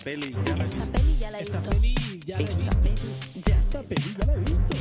peli ya la he visto. Esta peli ya la he visto. Esta peli ya la he visto. Esta peli ya la he visto.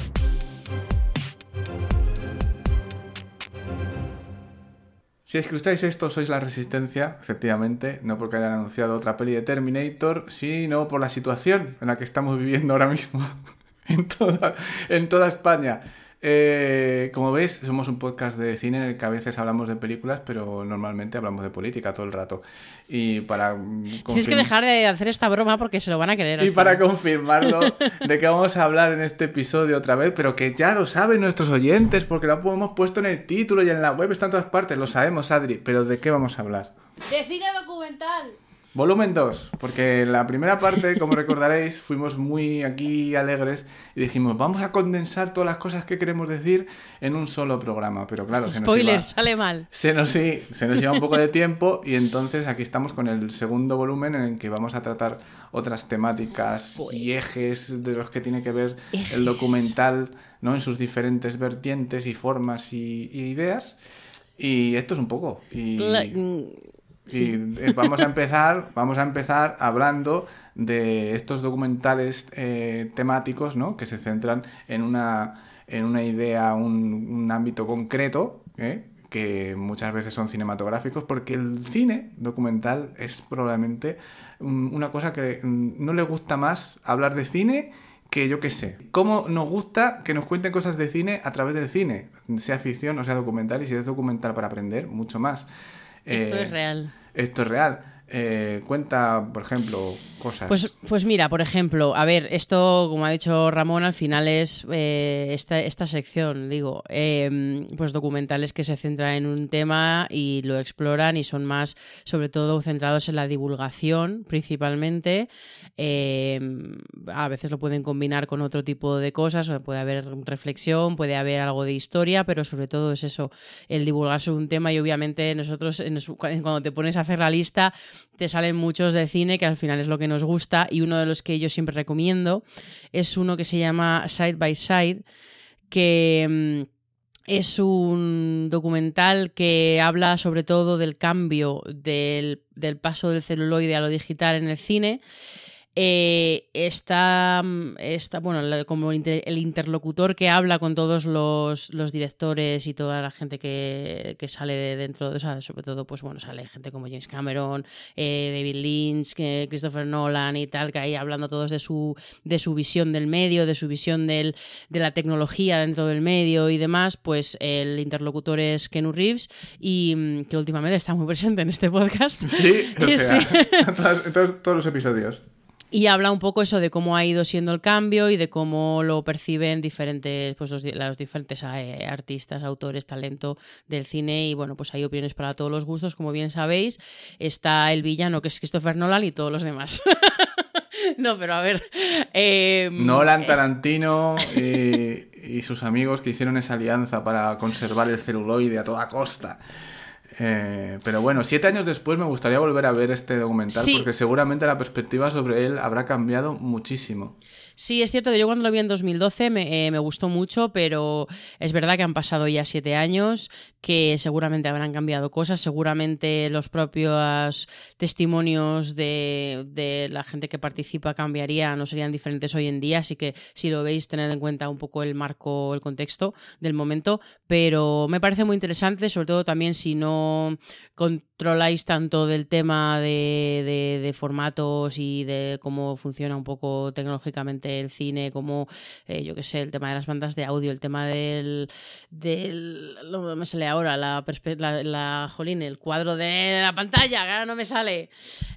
Si escucháis esto, sois la Resistencia, efectivamente, no porque hayan anunciado otra peli de Terminator, sino por la situación en la que estamos viviendo ahora mismo en toda España. Como veis, somos un podcast de cine en el que a veces hablamos de películas, pero normalmente hablamos de política todo el rato. Y para Tienes que dejar de hacer esta broma porque se lo van a querer. Y para confirmarlo, de que vamos a hablar en este episodio otra vez, pero que ya lo saben nuestros oyentes, porque lo hemos puesto en el título y en la web, está en todas partes, lo sabemos, Adri, pero ¿de qué vamos a hablar? ¡De cine documental! Volumen 2, porque en la primera parte, como recordaréis, fuimos muy aquí alegres y dijimos, vamos a condensar todas las cosas que queremos decir en un solo programa, pero claro, Spoiler, sale mal. Se nos lleva un poco de tiempo y entonces aquí estamos con el segundo volumen en el que vamos a tratar otras temáticas y ejes de los que tiene que ver el documental, ¿no? En sus diferentes vertientes y formas y ideas. Y esto es un poco. Sí. Y vamos a empezar hablando de estos documentales temáticos, ¿no? Que se centran en una idea, un ámbito concreto, que muchas veces son cinematográficos, porque el cine documental es probablemente una cosa que no le gusta más hablar de cine que yo qué sé. ¿Cómo nos gusta que nos cuenten cosas de cine a través del cine? Sea ficción o sea documental, y si es documental para aprender, mucho más. Esto es real. Esto es real. Cuenta, por ejemplo, cosas. Pues mira, por ejemplo, a ver, esto, como ha dicho Ramón, al final es esta sección, digo, pues documentales que se centran en un tema y lo exploran y son más, sobre todo, centrados en la divulgación, principalmente. A veces lo pueden combinar con otro tipo de cosas, puede haber reflexión, puede haber algo de historia, pero sobre todo es eso, el divulgar sobre un tema. Y obviamente nosotros, cuando te pones a hacer la lista, te salen muchos de cine, que al final es lo que nos gusta, y uno de los que yo siempre recomiendo es uno que se llama Side by Side, que es un documental que habla sobre todo del cambio del paso del celuloide a lo digital en el cine. Está bueno, como el interlocutor que habla con todos los directores y toda la gente que sale de dentro, o sea, sobre todo, pues bueno, sale gente como James Cameron, David Lynch, Christopher Nolan y tal, que ahí hablando todos de su visión del medio, de su visión de la tecnología dentro del medio y demás. Pues el interlocutor es Keanu Reeves, y que últimamente está muy presente en este podcast. Sí, o sea, Sí. todos los episodios. Y habla un poco eso de cómo ha ido siendo el cambio y de cómo lo perciben diferentes, pues los diferentes artistas, autores, talento del cine. Y bueno, pues hay opiniones para todos los gustos, como bien sabéis. Está el villano, que es Christopher Nolan, y todos los demás. No, pero a ver... Nolan, Tarantino y sus amigos que hicieron esa alianza para conservar el celuloide a toda costa. Pero bueno, 7 años después me gustaría volver a ver este documental, sí, porque seguramente la perspectiva sobre él habrá cambiado muchísimo. Sí, es cierto que yo cuando lo vi en 2012 me gustó mucho, pero es verdad que han pasado ya 7 años, que seguramente habrán cambiado cosas, seguramente los propios testimonios de la gente que participa cambiarían o serían diferentes hoy en día, así que si lo veis, tened en cuenta un poco el marco, el contexto del momento, pero me parece muy interesante, sobre todo también si no controláis tanto del tema de formatos y de cómo funciona un poco tecnológicamente el cine, como yo qué sé, el tema de las bandas de audio, el tema del no me sale ahora jolín, el cuadro de la pantalla, que ahora no me sale.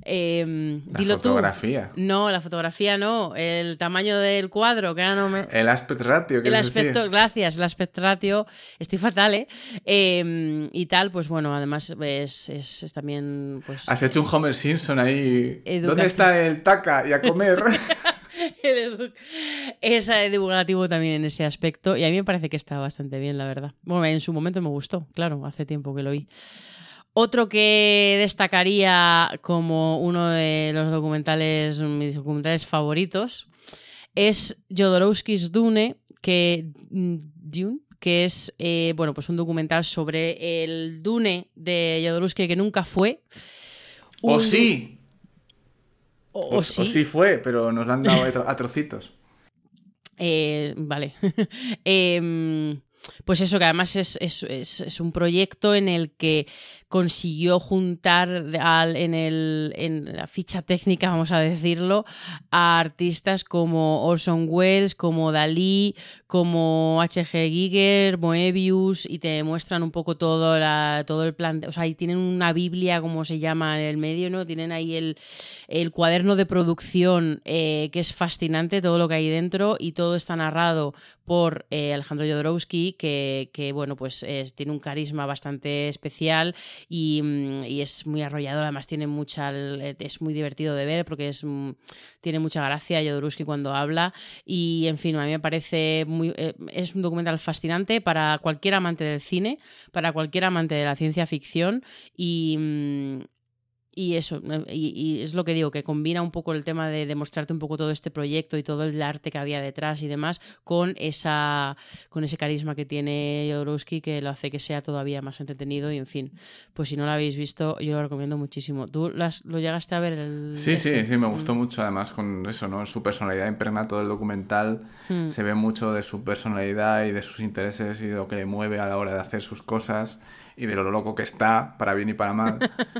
La fotografía. Tú. No, la fotografía no, el tamaño del cuadro, que ahora no me... El aspect ratio, decir? Gracias, el aspect ratio, estoy fatal, y tal, pues bueno, además es también... pues has hecho un Homer Simpson ahí. ¿Dónde está el taca? Y a comer. Es divulgativo también en ese aspecto, y a mí me parece que está bastante bien, la verdad. Bueno, en su momento me gustó, claro, hace tiempo que lo vi. Otro que destacaría como uno de mis documentales favoritos, es Jodorowsky's Dune, que es bueno, pues un documental sobre el Dune de Jodorowsky que nunca fue. ¡Oh, sí! O sí. O sí fue, pero nos lo han dado a trocitos. Vale. Pues eso, que además es un proyecto en el que consiguió juntar en la ficha técnica, vamos a decirlo, a artistas como Orson Welles, como Dalí, como H.G. Giger, Moebius, y te muestran un poco todo el plan. O sea, y tienen una biblia, como se llama, en el medio, ¿no? Tienen ahí el cuaderno de producción, que es fascinante todo lo que hay dentro, y todo está narrado por Alejandro Jodorowsky, que bueno, pues tiene un carisma bastante especial y es muy arrollador. Además es muy divertido de ver porque tiene mucha gracia Jodorowsky cuando habla, y en fin, a mí me parece es un documental fascinante para cualquier amante del cine, para cualquier amante de la ciencia ficción, y eso, y es lo que digo, que combina un poco el tema de mostrarte un poco todo este proyecto y todo el arte que había detrás y demás con ese carisma que tiene Jodorowsky, que lo hace que sea todavía más entretenido. Y en fin, pues si no lo habéis visto, yo lo recomiendo muchísimo. ¿Tú lo llegaste a ver? Sí, me gustó mucho, además, con eso, ¿no? Su personalidad impregna todo el documental. Se ve mucho de su personalidad y de sus intereses y de lo que le mueve a la hora de hacer sus cosas y de lo loco que está, para bien y para mal.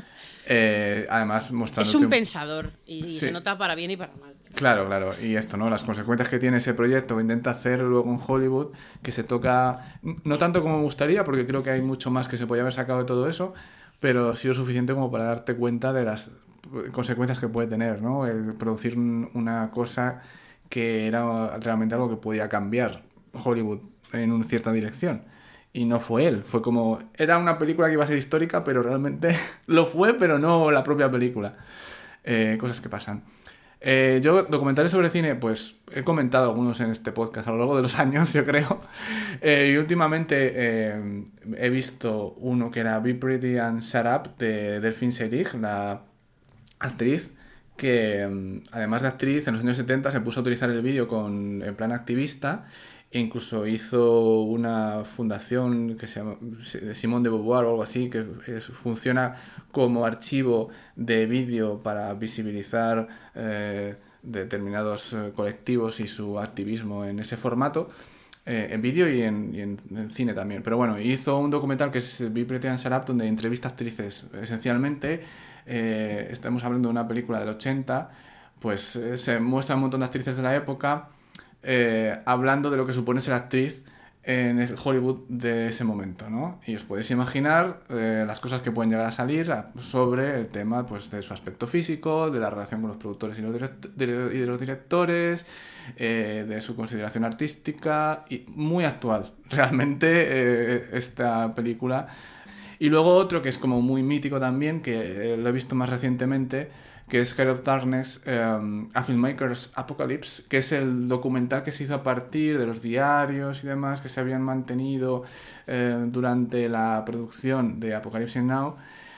Además, mostrándote... Es un pensador y se nota para bien y para mal. Claro. Y esto, ¿no? Las consecuencias que tiene ese proyecto que intenta hacer luego en Hollywood, que se toca, no tanto como me gustaría, porque creo que hay mucho más que se podía haber sacado de todo eso, pero sí lo suficiente como para darte cuenta de las consecuencias que puede tener, ¿no? El producir una cosa que era realmente algo que podía cambiar Hollywood en una cierta dirección. Y no fue él, fue como... Era una película que iba a ser histórica, pero realmente lo fue, pero no la propia película. Cosas que pasan. Yo, documentales sobre cine, pues he comentado algunos en este podcast a lo largo de los años, yo creo. Y últimamente he visto uno que era Be Pretty and Shut Up, de Delphine Seyrig, la actriz, que además de actriz, en los años 70 se puso a utilizar el vídeo en plan activista. Incluso hizo una fundación que se llama Simone de Beauvoir o algo así, que funciona como archivo de vídeo para visibilizar determinados colectivos y su activismo en ese formato, en vídeo y en cine también. Pero bueno, hizo un documental que es Be Pretty and Shut Up, donde entrevista actrices esencialmente. Estamos hablando de una película del 80, pues se muestra un montón de actrices de la época, hablando de lo que supone ser actriz en el Hollywood de ese momento, ¿no? Y os podéis imaginar las cosas que pueden llegar a salir sobre el tema, pues, de su aspecto físico, de la relación con los productores y de los directores, de su consideración artística, y muy actual realmente esta película. Y luego otro que es como muy mítico también, que lo he visto más recientemente, que es Heart of Darkness, A Filmmaker's Apocalypse, que es el documental que se hizo a partir de los diarios y demás que se habían mantenido durante la producción de Apocalypse Now,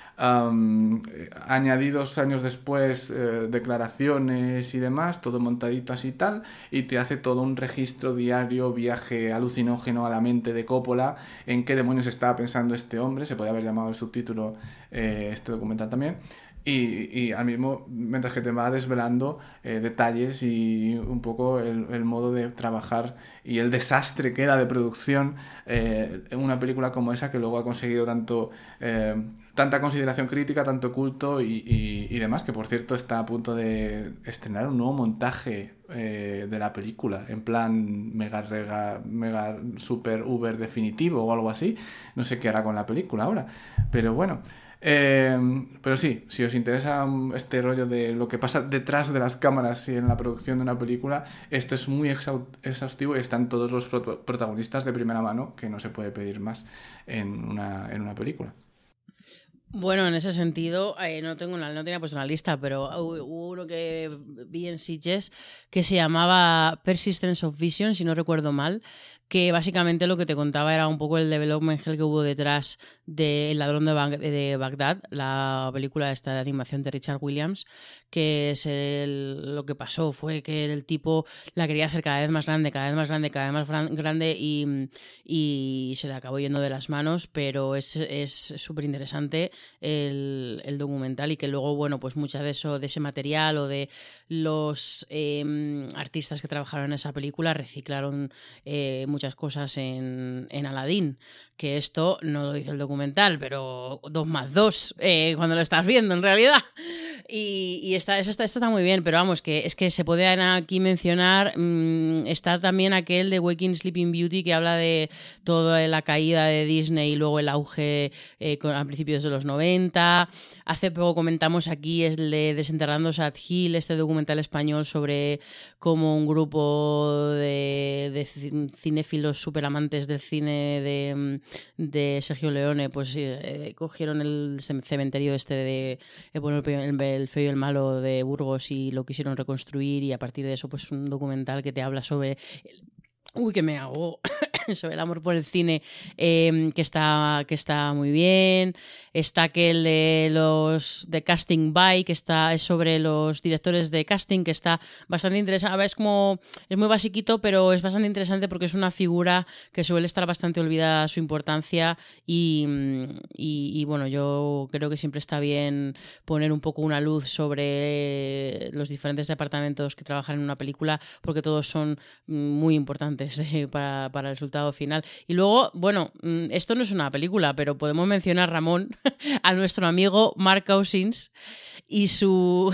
añadidos años después declaraciones y demás, todo montadito así tal, y te hace todo un registro diario, viaje alucinógeno a la mente de Coppola, en qué demonios estaba pensando este hombre. Se podía haber llamado el subtítulo este documental también. Y al mismo, mientras que te va desvelando detalles y un poco el modo de trabajar y el desastre que era de producción en una película como esa, que luego ha conseguido tanta consideración crítica, tanto culto y demás, que por cierto está a punto de estrenar un nuevo montaje de la película, en plan mega super uber definitivo o algo así. No sé qué hará con la película ahora, pero bueno. Pero sí, si os interesa este rollo de lo que pasa detrás de las cámaras y en la producción de una película, esto es muy exhaustivo y están todos los protagonistas de primera mano, que no se puede pedir más en una película. Bueno, en ese sentido, no tenía puesto una lista, pero hubo uno que vi en Sitges que se llamaba Persistence of Vision, si no recuerdo mal, que básicamente lo que te contaba era un poco el development hell que hubo detrás de El ladrón de Bagdad, la película esta de animación de Richard Williams, que es lo que pasó fue que el tipo la quería hacer cada vez más grande, cada vez más grande, cada vez más grande y se le acabó yendo de las manos, pero es súper interesante el documental y que luego, bueno, pues mucha de ese material o de los artistas que trabajaron en esa película reciclaron muchas cosas en Aladdin, que esto no lo dice el documental, pero 2 más 2 cuando lo estás viendo en realidad. Y esta está muy bien, pero vamos, que es que se puede aquí mencionar, está también aquel de Waking Sleeping Beauty que habla de toda la caída de Disney y luego el auge a principios de los 90. Hace poco comentamos aquí el de Desenterrando Sad Hill, este documental español sobre cómo un grupo de cinéfilos súper amantes del cine de Sergio Leone pues cogieron el cementerio de bueno, el feo y el malo de Burgos y lo quisieron reconstruir, y a partir de eso pues un documental que te habla sobre que me hago sobre el amor por el cine, que está muy bien. Está aquel de los de Casting By, que es sobre los directores de casting, que está bastante interesante. A ver, es muy basiquito, pero es bastante interesante porque es una figura que suele estar bastante olvidada su importancia y bueno, yo creo que siempre está bien poner un poco una luz sobre los diferentes departamentos que trabajan en una película, porque todos son muy importantes para el resultado final. Y luego, bueno, esto no es una película, pero podemos mencionar, Ramón, a nuestro amigo Mark Cousins y su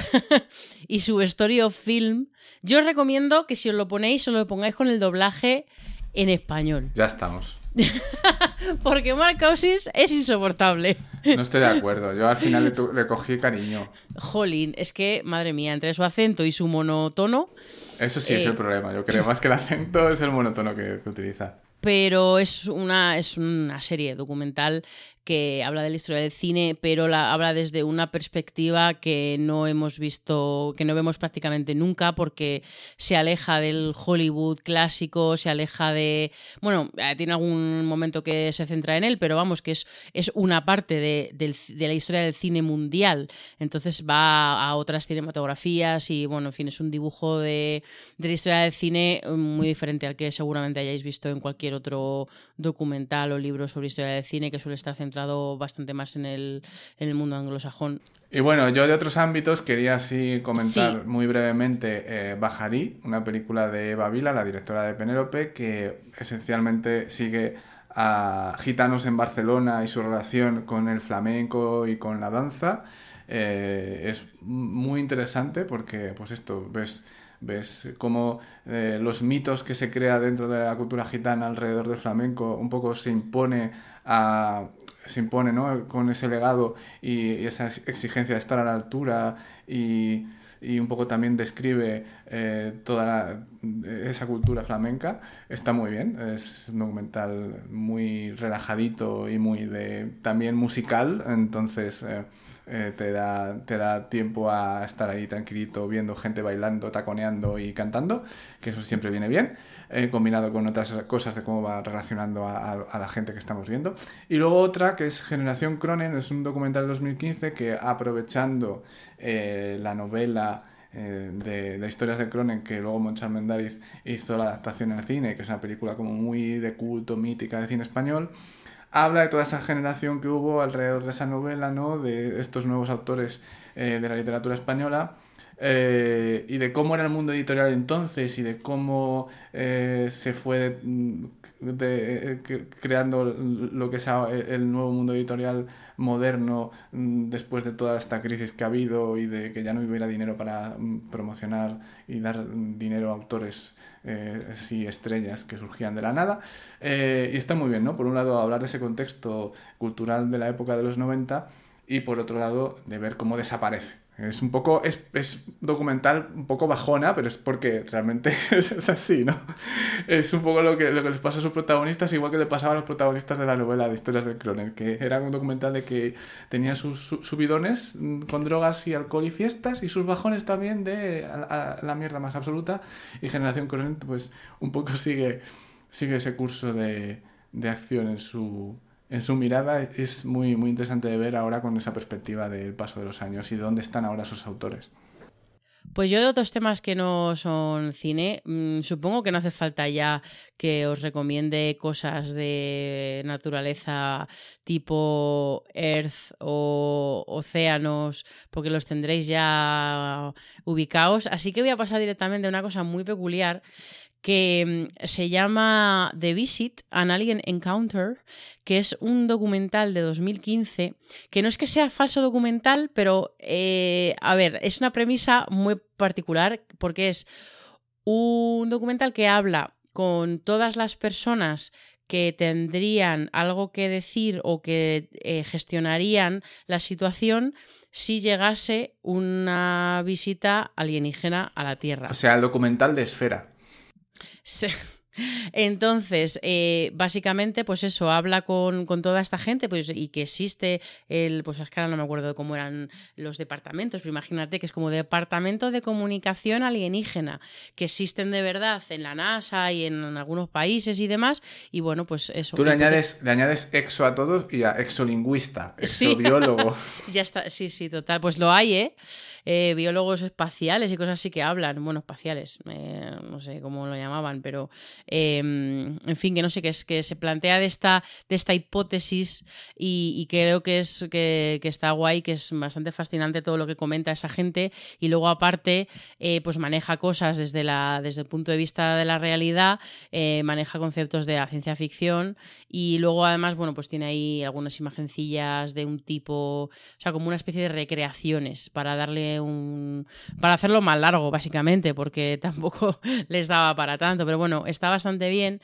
Story of Film. Yo os recomiendo que si os lo ponéis, os lo pongáis con el doblaje en español. Ya estamos. Porque Mark Cousins es insoportable. No estoy de acuerdo. Yo al final le cogí cariño. Jolín, es que, madre mía, entre su acento y su monotono... Eso sí es el problema. Yo creo más que el acento es el monotono que utiliza. Pero es una serie documental que habla de la historia del cine, pero habla desde una perspectiva que no hemos visto, que no vemos prácticamente nunca, porque se aleja del Hollywood clásico, se aleja de... Bueno, tiene algún momento que se centra en él, pero vamos, que es una parte de la historia del cine mundial. Entonces va a otras cinematografías y, bueno, en fin, es un dibujo de la historia del cine muy diferente al que seguramente hayáis visto en cualquier otro documental o libro sobre historia del cine, que suele estar centrado bastante más en el mundo anglosajón. Y bueno, yo de otros ámbitos quería así comentar muy brevemente Bajarí, una película de Eva Vila, la directora de Penélope, que esencialmente sigue a gitanos en Barcelona y su relación con el flamenco y con la danza. Es muy interesante porque, pues esto, ves cómo los mitos que se crea dentro de la cultura gitana alrededor del flamenco un poco se impone, ¿no? Con ese legado y esa exigencia de estar a la altura y un poco también describe toda esa cultura flamenca. Está muy bien, es un documental muy relajadito y muy también musical, entonces te da tiempo a estar ahí tranquilito viendo gente bailando, taconeando y cantando, que eso siempre viene bien, combinado con otras cosas de cómo va relacionando a la gente que estamos viendo. Y luego otra que es Generación Cronen, es un documental de 2015 que, aprovechando la novela de Historias de Cronen, que luego Moncho Armendáriz hizo la adaptación al cine, que es una película como muy de culto, mítica de cine español, habla de toda esa generación que hubo alrededor de esa novela, ¿no? De estos nuevos autores de la literatura española, y de cómo era el mundo editorial entonces y de cómo se fue creando lo que es el nuevo mundo editorial moderno después de toda esta crisis que ha habido y de que ya no hubiera dinero para promocionar y dar dinero a autores así estrellas que surgían de la nada, y está muy bien, ¿no? Por un lado hablar de ese contexto cultural de la época de los 90 y por otro lado de ver cómo desaparece. Es un poco, es documental un poco bajona, pero es porque realmente es así, ¿no? Es un poco lo que les pasa a sus protagonistas, igual que le pasaba a los protagonistas de la novela de Historias de Cronen, que era un documental de que tenía sus subidones con drogas y alcohol y fiestas, y sus bajones también de a la mierda más absoluta, y Generación Cronen pues un poco sigue sigue ese curso de acción en su mirada. Es muy, muy interesante de ver ahora con esa perspectiva del paso de los años y de dónde están ahora sus autores. Pues yo de otros temas que no son cine, supongo que no hace falta ya que os recomiende cosas de naturaleza tipo Earth o océanos, porque los tendréis ya ubicados. Así que voy a pasar directamente a una cosa muy peculiar que se llama The Visit, An Alien Encounter, que es un documental de 2015, que no es que sea falso documental, pero, a ver, es una premisa muy particular porque es un documental que habla con todas las personas que tendrían algo que decir o que gestionarían la situación si llegase una visita alienígena a la Tierra. O sea, el documental de Esfera. Sí. Entonces, básicamente, pues eso, habla con toda esta gente, pues, y que existe pues es que ahora no me acuerdo de cómo eran los departamentos, pero imagínate que es como departamento de comunicación alienígena, que existen de verdad en la NASA y en algunos países y demás, y bueno, pues eso. Tú le añades exo a todos y a exolingüista, exobiólogo. Sí. Ya está, sí, total, pues lo hay, biólogos espaciales y cosas así que hablan, bueno, espaciales, no sé cómo lo llamaban, pero en fin, que no sé, que se plantea de esta hipótesis y creo que está guay, que es bastante fascinante todo lo que comenta esa gente, y luego aparte pues maneja cosas desde el punto de vista de la realidad, maneja conceptos de la ciencia ficción, y luego además, bueno, pues tiene ahí algunas imagencillas de un tipo, o sea, como una especie de recreaciones para para hacerlo más largo, básicamente, porque tampoco les daba para tanto, pero bueno, está bastante bien.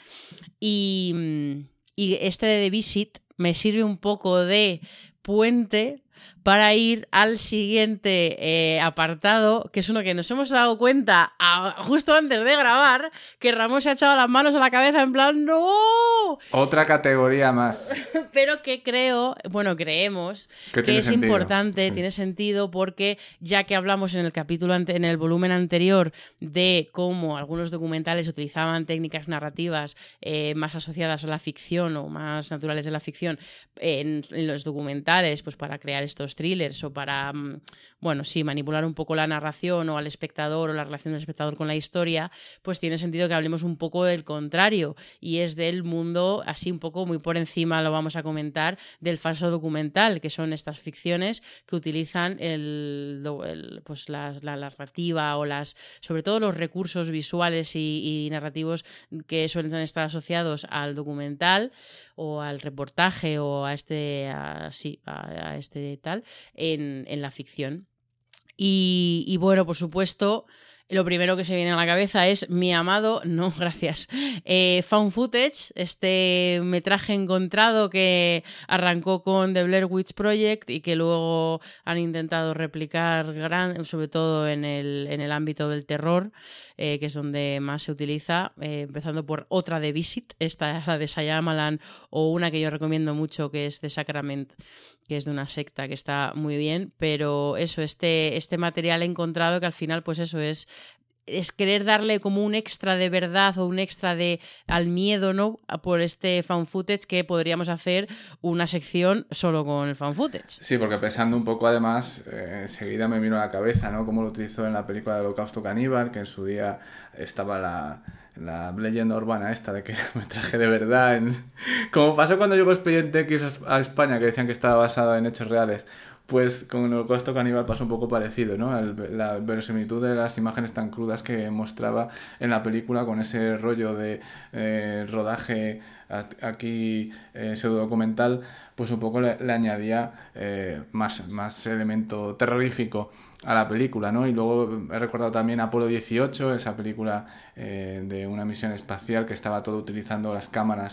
Y este de The Visit me sirve un poco de puente para ir al siguiente apartado, que es uno que nos hemos dado cuenta justo antes de grabar, que Ramón se ha echado las manos a la cabeza en plan ¡no! Otra categoría más. Pero que creemos que es sentido. importante, Sí. tiene sentido, porque ya que hablamos en el volumen anterior de cómo algunos documentales utilizaban técnicas narrativas más asociadas a la ficción o más naturales de la ficción en los documentales, pues para crear estos thrillers o para, bueno, sí, manipular un poco la narración o al espectador o la relación del espectador con la historia, pues tiene sentido que hablemos un poco del contrario, y es del mundo, así un poco muy por encima lo vamos a comentar, del falso documental, que son estas ficciones que utilizan pues la narrativa o sobre todo los recursos visuales y narrativos que suelen estar asociados al documental o al reportaje o a este tal en la ficción. Y bueno, por supuesto, lo primero que se viene a la cabeza es mi amado, no, gracias, Found Footage, este metraje encontrado que arrancó con The Blair Witch Project y que luego han intentado replicar sobre todo en el ámbito del terror, que es donde más se utiliza, empezando por otra de Visit, esta es la de Shyamalan, o una que yo recomiendo mucho que es The Sacrament, que es de una secta, que está muy bien, pero eso, este material encontrado que al final pues eso es querer darle como un extra de verdad o un extra al miedo, ¿no? Por este found footage, que podríamos hacer una sección solo con el found footage. Sí, porque pensando un poco además, enseguida me vino a la cabeza, ¿no? Cómo lo utilizó en la película de Holocausto Caníbal, que en su día estaba la leyenda urbana esta de que era un metraje de verdad. Como pasó cuando llegó Expediente X a España, que decían que estaba basado en hechos reales. Pues con el Holocausto Caníbal pasó un poco parecido, ¿no? La verosimilitud de las imágenes tan crudas que mostraba en la película, con ese rollo de rodaje aquí pseudodocumental, pues un poco le añadía más elemento terrorífico a la película, ¿no? Y luego he recordado también Apolo 18, esa película de una misión espacial que estaba todo utilizando las cámaras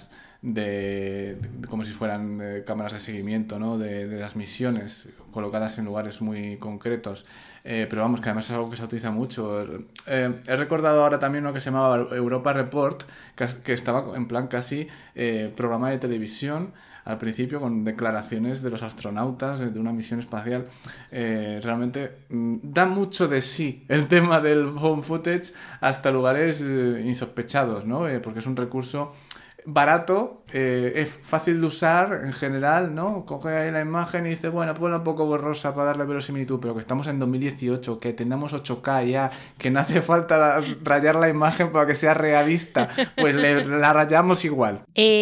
como si fueran cámaras de seguimiento, ¿no? de las misiones colocadas en lugares muy concretos. Pero vamos, que además es algo que se utiliza mucho. He recordado ahora también uno que se llamaba Europa Report, que estaba en plan casi programa de televisión al principio, con declaraciones de los astronautas de una misión espacial. Realmente da mucho de sí el tema del found footage hasta lugares insospechados, ¿no? Porque es un recurso barato, es fácil de usar en general, ¿no? Coge ahí la imagen y dice, bueno, ponla un poco borrosa para darle verosimilitud, pero que estamos en 2018, que tenemos 8K ya, que no hace falta rayar la imagen para que sea realista, pues la rayamos igual.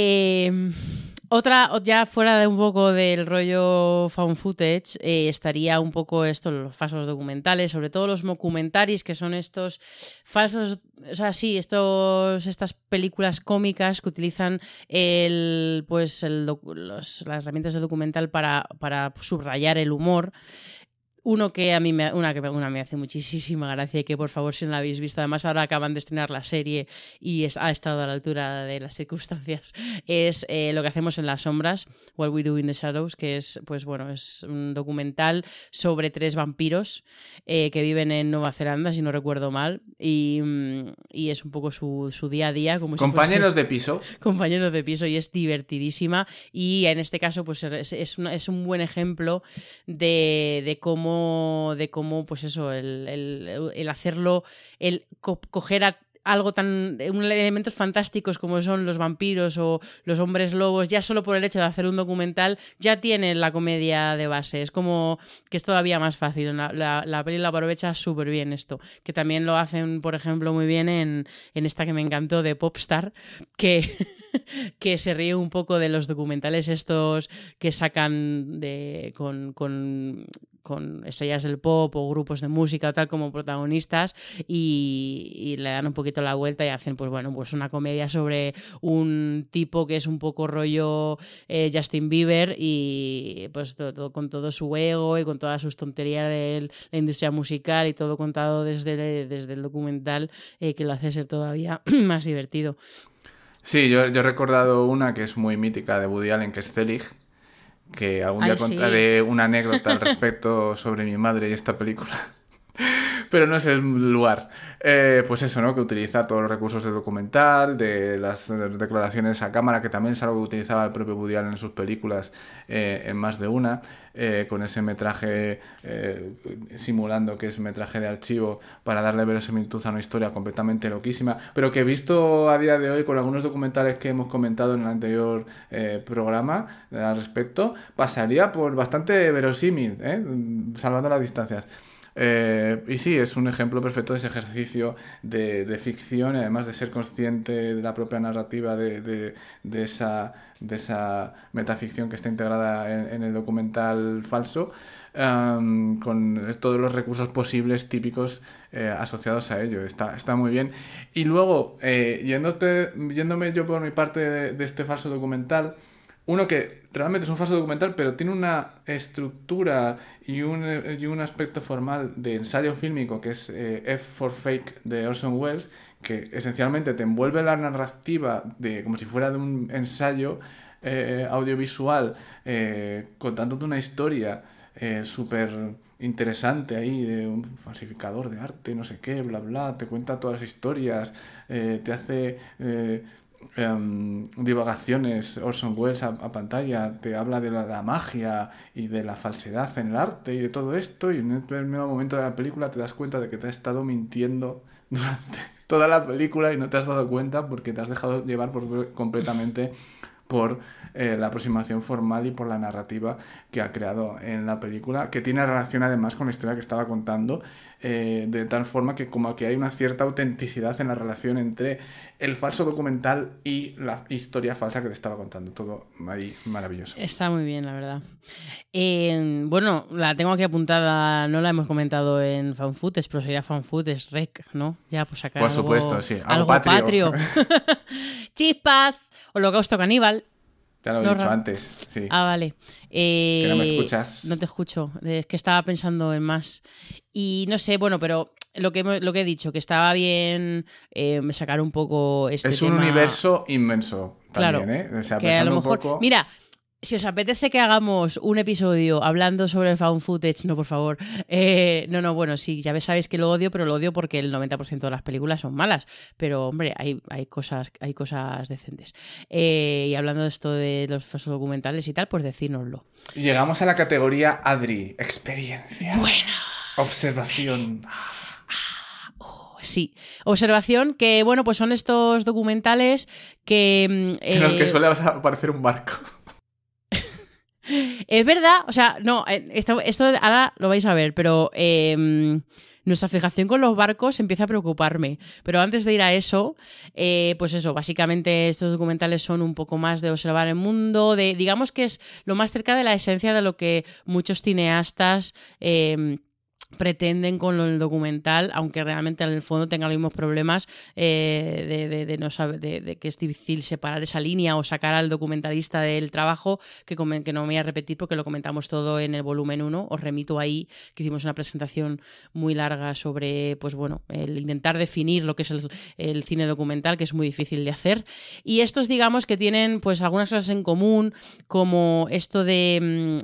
Otra, ya fuera de un poco del rollo found footage, estaría un poco los falsos documentales, sobre todo los mockumentaries, que son estos falsos, o sea, sí, estas películas cómicas que utilizan las herramientas de documental para subrayar el humor. Uno que a mí me hace muchísima gracia y que, por favor, si no la habéis visto, además ahora acaban de estrenar la serie y ha estado a la altura de las circunstancias, es Lo que hacemos en las sombras, What We Do in the Shadows, que es, pues bueno, es un documental sobre 3 vampiros que viven en Nueva Zelanda, si no recuerdo mal, y es un poco su día a día. Como compañeros de piso. Compañeros de piso, y es divertidísima, y en este caso pues es un buen ejemplo de cómo pues eso, el hacerlo, coger algo elementos fantásticos como son los vampiros o los hombres lobos, ya solo por el hecho de hacer un documental ya tiene la comedia de base, es como que es todavía más fácil. La peli la aprovecha súper bien esto, que también lo hacen, por ejemplo, muy bien en esta que me encantó de Popstar, que se ríe un poco de los documentales estos que sacan con estrellas del pop o grupos de música o tal como protagonistas, y le dan un poquito la vuelta y hacen pues una comedia sobre un tipo que es un poco rollo Justin Bieber, y pues todo con todo su ego y con todas sus tonterías de la industria musical, y todo contado desde el documental, que lo hace ser todavía más divertido. Sí, yo he recordado una que es muy mítica de Woody Allen, que es Zelig, que algún día contaré una anécdota al respecto sobre mi madre y esta película. Pero no es el lugar. Pues eso, ¿no? Que utiliza todos los recursos de documental, de las declaraciones a cámara, que también es algo que utilizaba el propio Woody Allen en sus películas, en más de una, con ese metraje simulando que es metraje de archivo para darle verosimilitud a una historia completamente loquísima, pero que visto a día de hoy con algunos documentales que hemos comentado en el anterior programa al respecto, pasaría por bastante verosímil, salvando las distancias. Y sí, es un ejemplo perfecto de ese ejercicio de ficción, y además de ser consciente de la propia narrativa de esa metaficción que está integrada en el documental falso, con todos los recursos posibles típicos asociados a ello. Está muy bien. Y luego, yéndome yo por mi parte de este falso documental, uno que realmente es un falso documental, pero tiene una estructura y un aspecto formal de ensayo fílmico, que es F for Fake de Orson Welles, que esencialmente te envuelve la narrativa como si fuera de un ensayo audiovisual, contándote una historia súper interesante ahí de un falsificador de arte, no sé qué, bla bla, te cuenta todas las historias, te hace divagaciones Orson Welles a pantalla, te habla de la magia y de la falsedad en el arte y de todo esto, y en el mismo momento de la película te das cuenta de que te ha estado mintiendo durante toda la película y no te has dado cuenta porque te has dejado llevar completamente por la aproximación formal y por la narrativa que ha creado en la película, que tiene relación además con la historia que estaba contando, de tal forma que como que hay una cierta autenticidad en la relación entre el falso documental y la historia falsa que te estaba contando. Todo ahí maravilloso. Está muy bien, la verdad. Bueno, la tengo aquí apuntada, no la hemos comentado en Found Footage, pero sería Found Footage Rec, ¿no? Ya, pues sacar por supuesto, sí. Algo patrio. ¡Chispas! Holocausto caníbal. Ya lo he dicho antes, sí. Ah, vale. Que no me escuchas. No te escucho. Es que estaba pensando en más. Y no sé, bueno, pero lo que he dicho, que estaba bien sacar un poco este tema. Es un universo inmenso. Claro, también, ¿eh? O sea, que a lo pensando un mejor... poco... Mira, si os apetece que hagamos un episodio hablando sobre el found footage, no, por favor. No, bueno, sí, ya sabéis que lo odio, pero lo odio porque el 90% de las películas son malas. Pero, hombre, hay cosas decentes. Y hablando de esto de los falsos documentales y tal, pues decírnoslo. Llegamos a la categoría Adri, experiencia. Bueno. Observación. Sí, observación que, bueno, pues son estos documentales que... En los que suele aparecer un barco. Es verdad, o sea, no, esto ahora lo vais a ver, pero nuestra fijación con los barcos empieza a preocuparme. Pero antes de ir a eso, pues eso, básicamente estos documentales son un poco más de observar el mundo, digamos que es lo más cerca de la esencia de lo que muchos cineastas... pretenden con el documental, aunque realmente en el fondo tengan los mismos problemas de no saber, de que es difícil separar esa línea o sacar al documentalista del trabajo, que no me voy a repetir porque lo comentamos todo en el volumen 1. Os remito ahí, que hicimos una presentación muy larga sobre, pues bueno, el intentar definir lo que es el cine documental, que es muy difícil de hacer. Y estos, digamos, que tienen pues algunas cosas en común, como esto de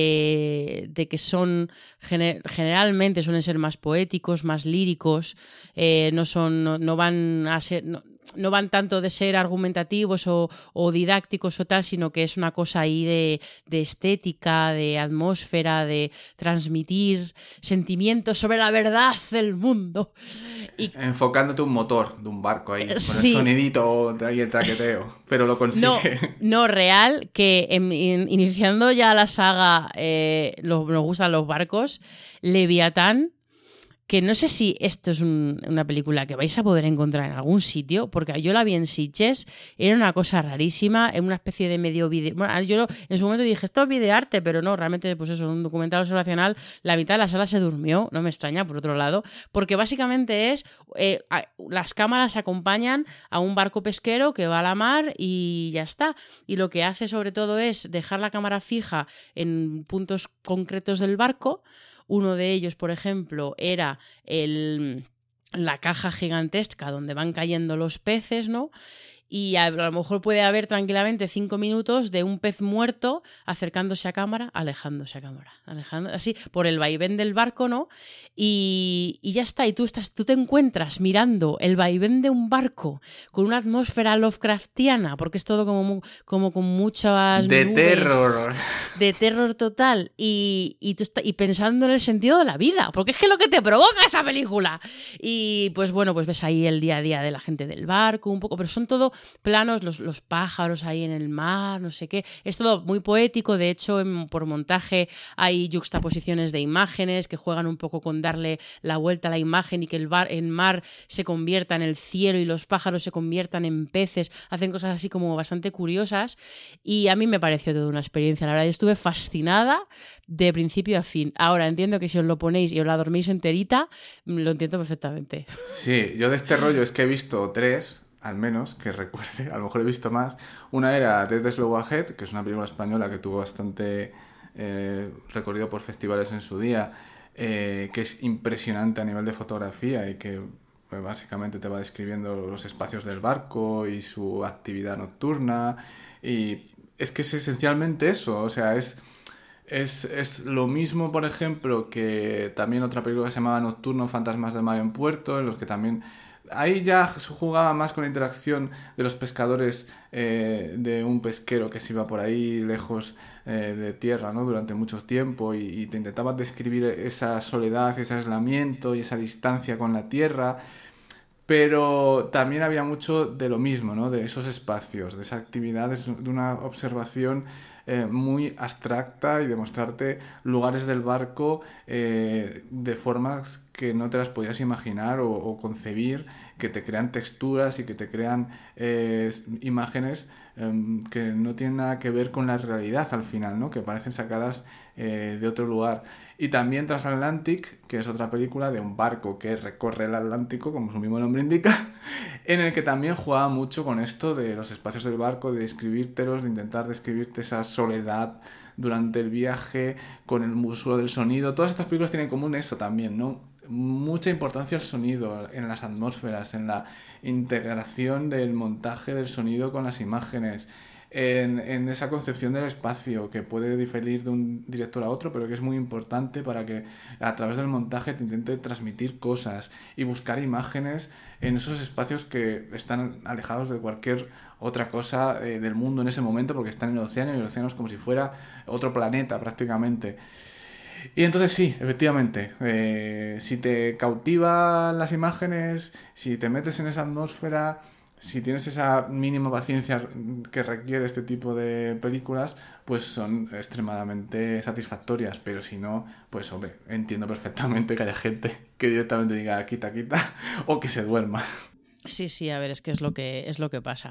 que son generalmente suelen ser más poéticos, más líricos, no van tanto de ser argumentativos o didácticos o tal, sino que es una cosa ahí de estética, de atmósfera, de transmitir sentimientos sobre la verdad del mundo. Y... enfocándote un motor de un barco ahí, con sí. el sonidito y el traqueteo, pero lo consigue. No, real, que iniciando ya la saga nos gustan los barcos, Leviatán, que no sé si esto es una película que vais a poder encontrar en algún sitio, porque yo la vi en Sitges, era una cosa rarísima, en una especie de medio video. Bueno, yo en su momento dije, esto es videoarte, pero no, realmente, pues eso, un documental observacional, la mitad de la sala se durmió, no me extraña, por otro lado, porque básicamente es, las cámaras acompañan a un barco pesquero que va a la mar y ya está. Y lo que hace sobre todo es dejar la cámara fija en puntos concretos del barco. Uno de ellos, por ejemplo, era la caja gigantesca donde van cayendo los peces, ¿no? Y a lo mejor puede haber tranquilamente 5 minutos de un pez muerto acercándose a cámara, alejándose a cámara, así, por el vaivén del barco, ¿no? Y ya está, y tú te encuentras mirando el vaivén de un barco con una atmósfera Lovecraftiana, porque es todo como con muchas de nubes, terror. De terror total, y pensando en el sentido de la vida, porque es que lo que te provoca esta película. Y pues bueno, pues ves ahí el día a día de la gente del barco, un poco, pero son todo planos, los pájaros ahí en el mar, no sé qué. Es todo muy poético. De hecho, por montaje hay juxtaposiciones de imágenes que juegan un poco con darle la vuelta a la imagen y que el mar se convierta en el cielo y los pájaros se conviertan en peces. Hacen cosas así como bastante curiosas y a mí me pareció toda una experiencia. La verdad, yo estuve fascinada de principio a fin. Ahora, entiendo que si os lo ponéis y os la dormís enterita, lo entiendo perfectamente. Sí, yo de este rollo es que he visto 3... al menos, que recuerde, a lo mejor he visto más. Una era Dead Slow Ahead, que es una película española que tuvo bastante recorrido por festivales en su día, que es impresionante a nivel de fotografía y que básicamente te va describiendo los espacios del barco y su actividad nocturna. Y es que es esencialmente eso, o sea, es lo mismo, por ejemplo, que también otra película que se llamaba Nocturno, Fantasmas del Mar en Puerto, en los que también... ahí ya se jugaba más con la interacción de los pescadores, de un pesquero que se iba por ahí lejos de tierra, ¿no? Durante mucho tiempo y te intentaba describir esa soledad, ese aislamiento y esa distancia con la tierra. Pero también había mucho de lo mismo, ¿no? De esos espacios, de esas actividades, de una observación muy abstracta y de mostrarte lugares del barco de formas que no te las podías imaginar o concebir, que te crean texturas y que te crean imágenes que no tienen nada que ver con la realidad al final, ¿no? Que parecen sacadas de otro lugar. Y también Transatlantic, que es otra película de un barco que recorre el Atlántico, como su mismo nombre indica, en el que también jugaba mucho con esto de los espacios del barco, de describírtelos, de intentar describirte esa soledad durante el viaje, con el uso del sonido. Todas estas películas tienen en común eso también, ¿no? mucha importancia al sonido, en las atmósferas, en la integración del montaje del sonido con las imágenes, en esa concepción del espacio que puede diferir de un director a otro, pero que es muy importante para que a través del montaje te intente transmitir cosas y buscar imágenes en esos espacios que están alejados de cualquier otra cosa del mundo en ese momento, porque están en el océano y el océano es como si fuera otro planeta prácticamente. Y entonces sí, efectivamente, si te cautivan las imágenes, si te metes en esa atmósfera, si tienes esa mínima paciencia que requiere este tipo de películas, pues son extremadamente satisfactorias. Pero si no, pues hombre, entiendo perfectamente que haya gente que directamente diga quita, quita, o que se duerma. Sí, sí, a ver, es que es lo que pasa.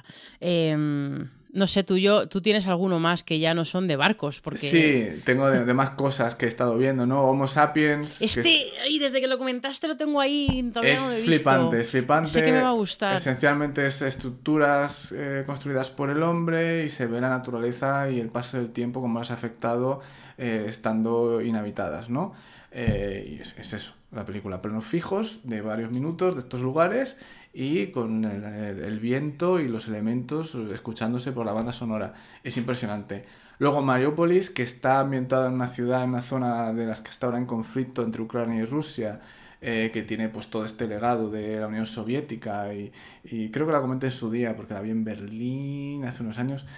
No sé, tú tienes alguno más que ya no son de barcos, porque... Sí, tengo de más cosas que he estado viendo, ¿no? Homo Sapiens... Ahí, desde que lo comentaste lo tengo ahí, todavía no lo he visto. Es flipante. Sé que me va a gustar. Esencialmente es estructuras construidas por el hombre y se ve la naturaleza y el paso del tiempo cómo las ha afectado estando inhabitadas, ¿no? Y es eso, la película, planos fijos de varios minutos de estos lugares y con el viento y los elementos escuchándose por la banda sonora. Es impresionante. Luego Mariópolis, que está ambientada en una ciudad, en una zona de las que está ahora en conflicto entre Ucrania y Rusia, que tiene pues todo este legado de la Unión Soviética y creo que la comenté en su día porque la vi en Berlín hace unos años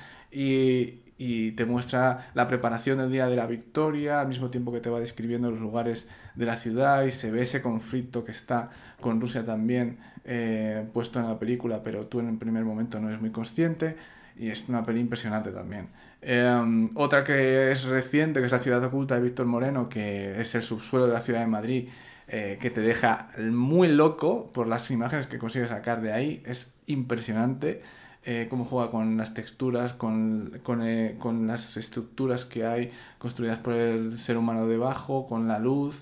y te muestra la preparación del día de la victoria al mismo tiempo que te va describiendo los lugares de la ciudad y se ve ese conflicto que está con Rusia también puesto en la película, pero tú en el primer momento no eres muy consciente y es una peli impresionante también. Otra que es reciente, que es La ciudad oculta de Víctor Moreno, que es el subsuelo de la ciudad de Madrid, que te deja muy loco por las imágenes que consigue sacar de ahí. Es impresionante cómo juega con las texturas, con las estructuras que hay construidas por el ser humano debajo, con la luz.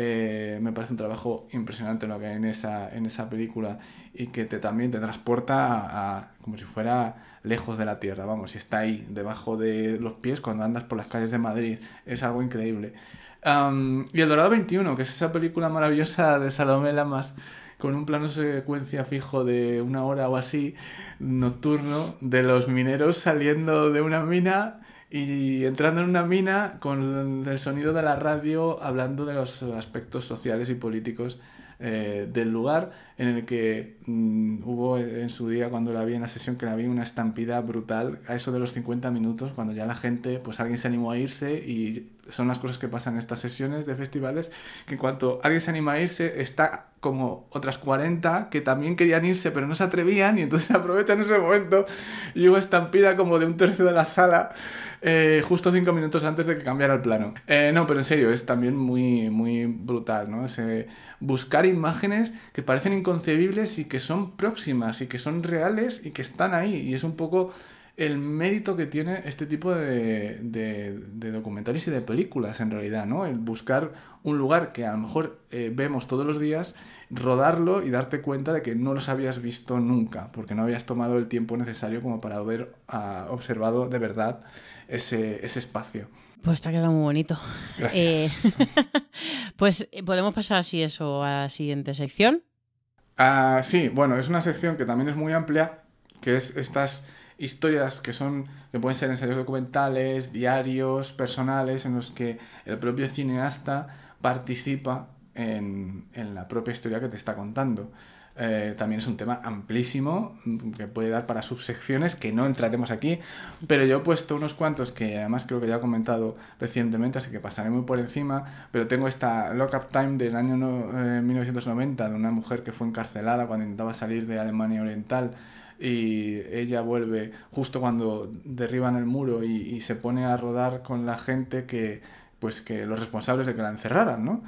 Me parece un trabajo impresionante lo que hay en esa película y que también te transporta a como si fuera lejos de la tierra, vamos, y está ahí, debajo de los pies cuando andas por las calles de Madrid. Es algo increíble. Y El Dorado 21, que es esa película maravillosa de Salomé Lamas, con un plano secuencia fijo de 1 hora o así, nocturno, de los mineros saliendo de una mina y entrando en una mina con el sonido de la radio hablando de los aspectos sociales y políticos del lugar, en el que hubo en su día, cuando la vi en la sesión, que la vi una estampida brutal a eso de los 50 minutos, cuando ya la gente, pues alguien se animó a irse, y son las cosas que pasan en estas sesiones de festivales, que en cuanto alguien se anima a irse, está como otras 40 que también querían irse pero no se atrevían, y entonces aprovechan ese momento y hubo estampida como de 1/3 de la sala justo 5 minutos antes de que cambiara el plano. No, pero en serio, es también muy, muy brutal, ¿no? Buscar imágenes que parecen inconcebibles y que son próximas y que son reales y que están ahí, y es un poco el mérito que tiene este tipo de documentales y de películas, en realidad, ¿no? El buscar un lugar que a lo mejor vemos todos los días, rodarlo y darte cuenta de que no los habías visto nunca, porque no habías tomado el tiempo necesario como para haber observado de verdad ese espacio. Pues te ha quedado muy bonito. Gracias. Pues podemos pasar así eso a la siguiente sección. Sí, bueno, es una sección que también es muy amplia, que es estas historias que pueden ser ensayos documentales, diarios, personales, en los que el propio cineasta participa en la propia historia que te está contando. También es un tema amplísimo que puede dar para subsecciones que no entraremos aquí, pero yo he puesto unos cuantos que además creo que ya he comentado recientemente, así que pasaré muy por encima, pero tengo esta Lock Up Time del año 1990 de una mujer que fue encarcelada cuando intentaba salir de Alemania Oriental, y ella vuelve justo cuando derriban el muro y se pone a rodar con la gente que los responsables de que la encerraran, ¿no?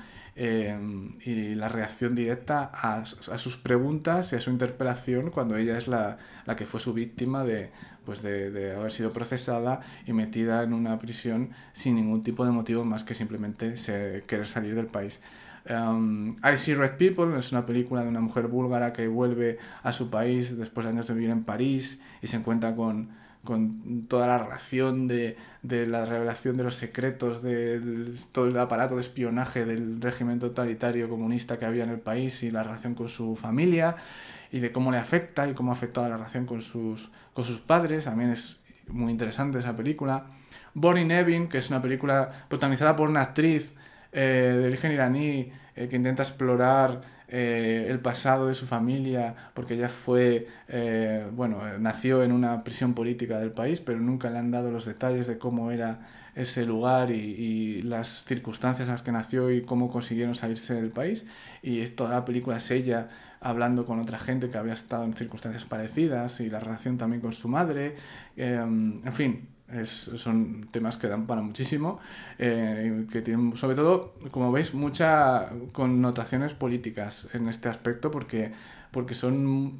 Y la reacción directa a sus preguntas y a su interpelación cuando ella es la que fue su víctima de haber sido procesada y metida en una prisión sin ningún tipo de motivo más que simplemente querer salir del país. I See Red People es una película de una mujer búlgara que vuelve a su país después de años de vivir en París y se encuentra con con toda la relación de la revelación de los secretos, de todo el aparato de espionaje del régimen totalitario comunista que había en el país y la relación con su familia y de cómo le afecta y cómo ha afectado la relación con sus padres. También es muy interesante esa película. Born in Evin, que es una película protagonizada por una actriz de origen iraní que intenta explorar el pasado de su familia, porque ella nació en una prisión política del país, pero nunca le han dado los detalles de cómo era ese lugar y las circunstancias en las que nació y cómo consiguieron salirse del país. Y toda la película es ella hablando con otra gente que había estado en circunstancias parecidas y la relación también con su madre. En fin, son temas que dan para muchísimo, que tienen sobre todo, como veis, muchas connotaciones políticas en este aspecto, porque son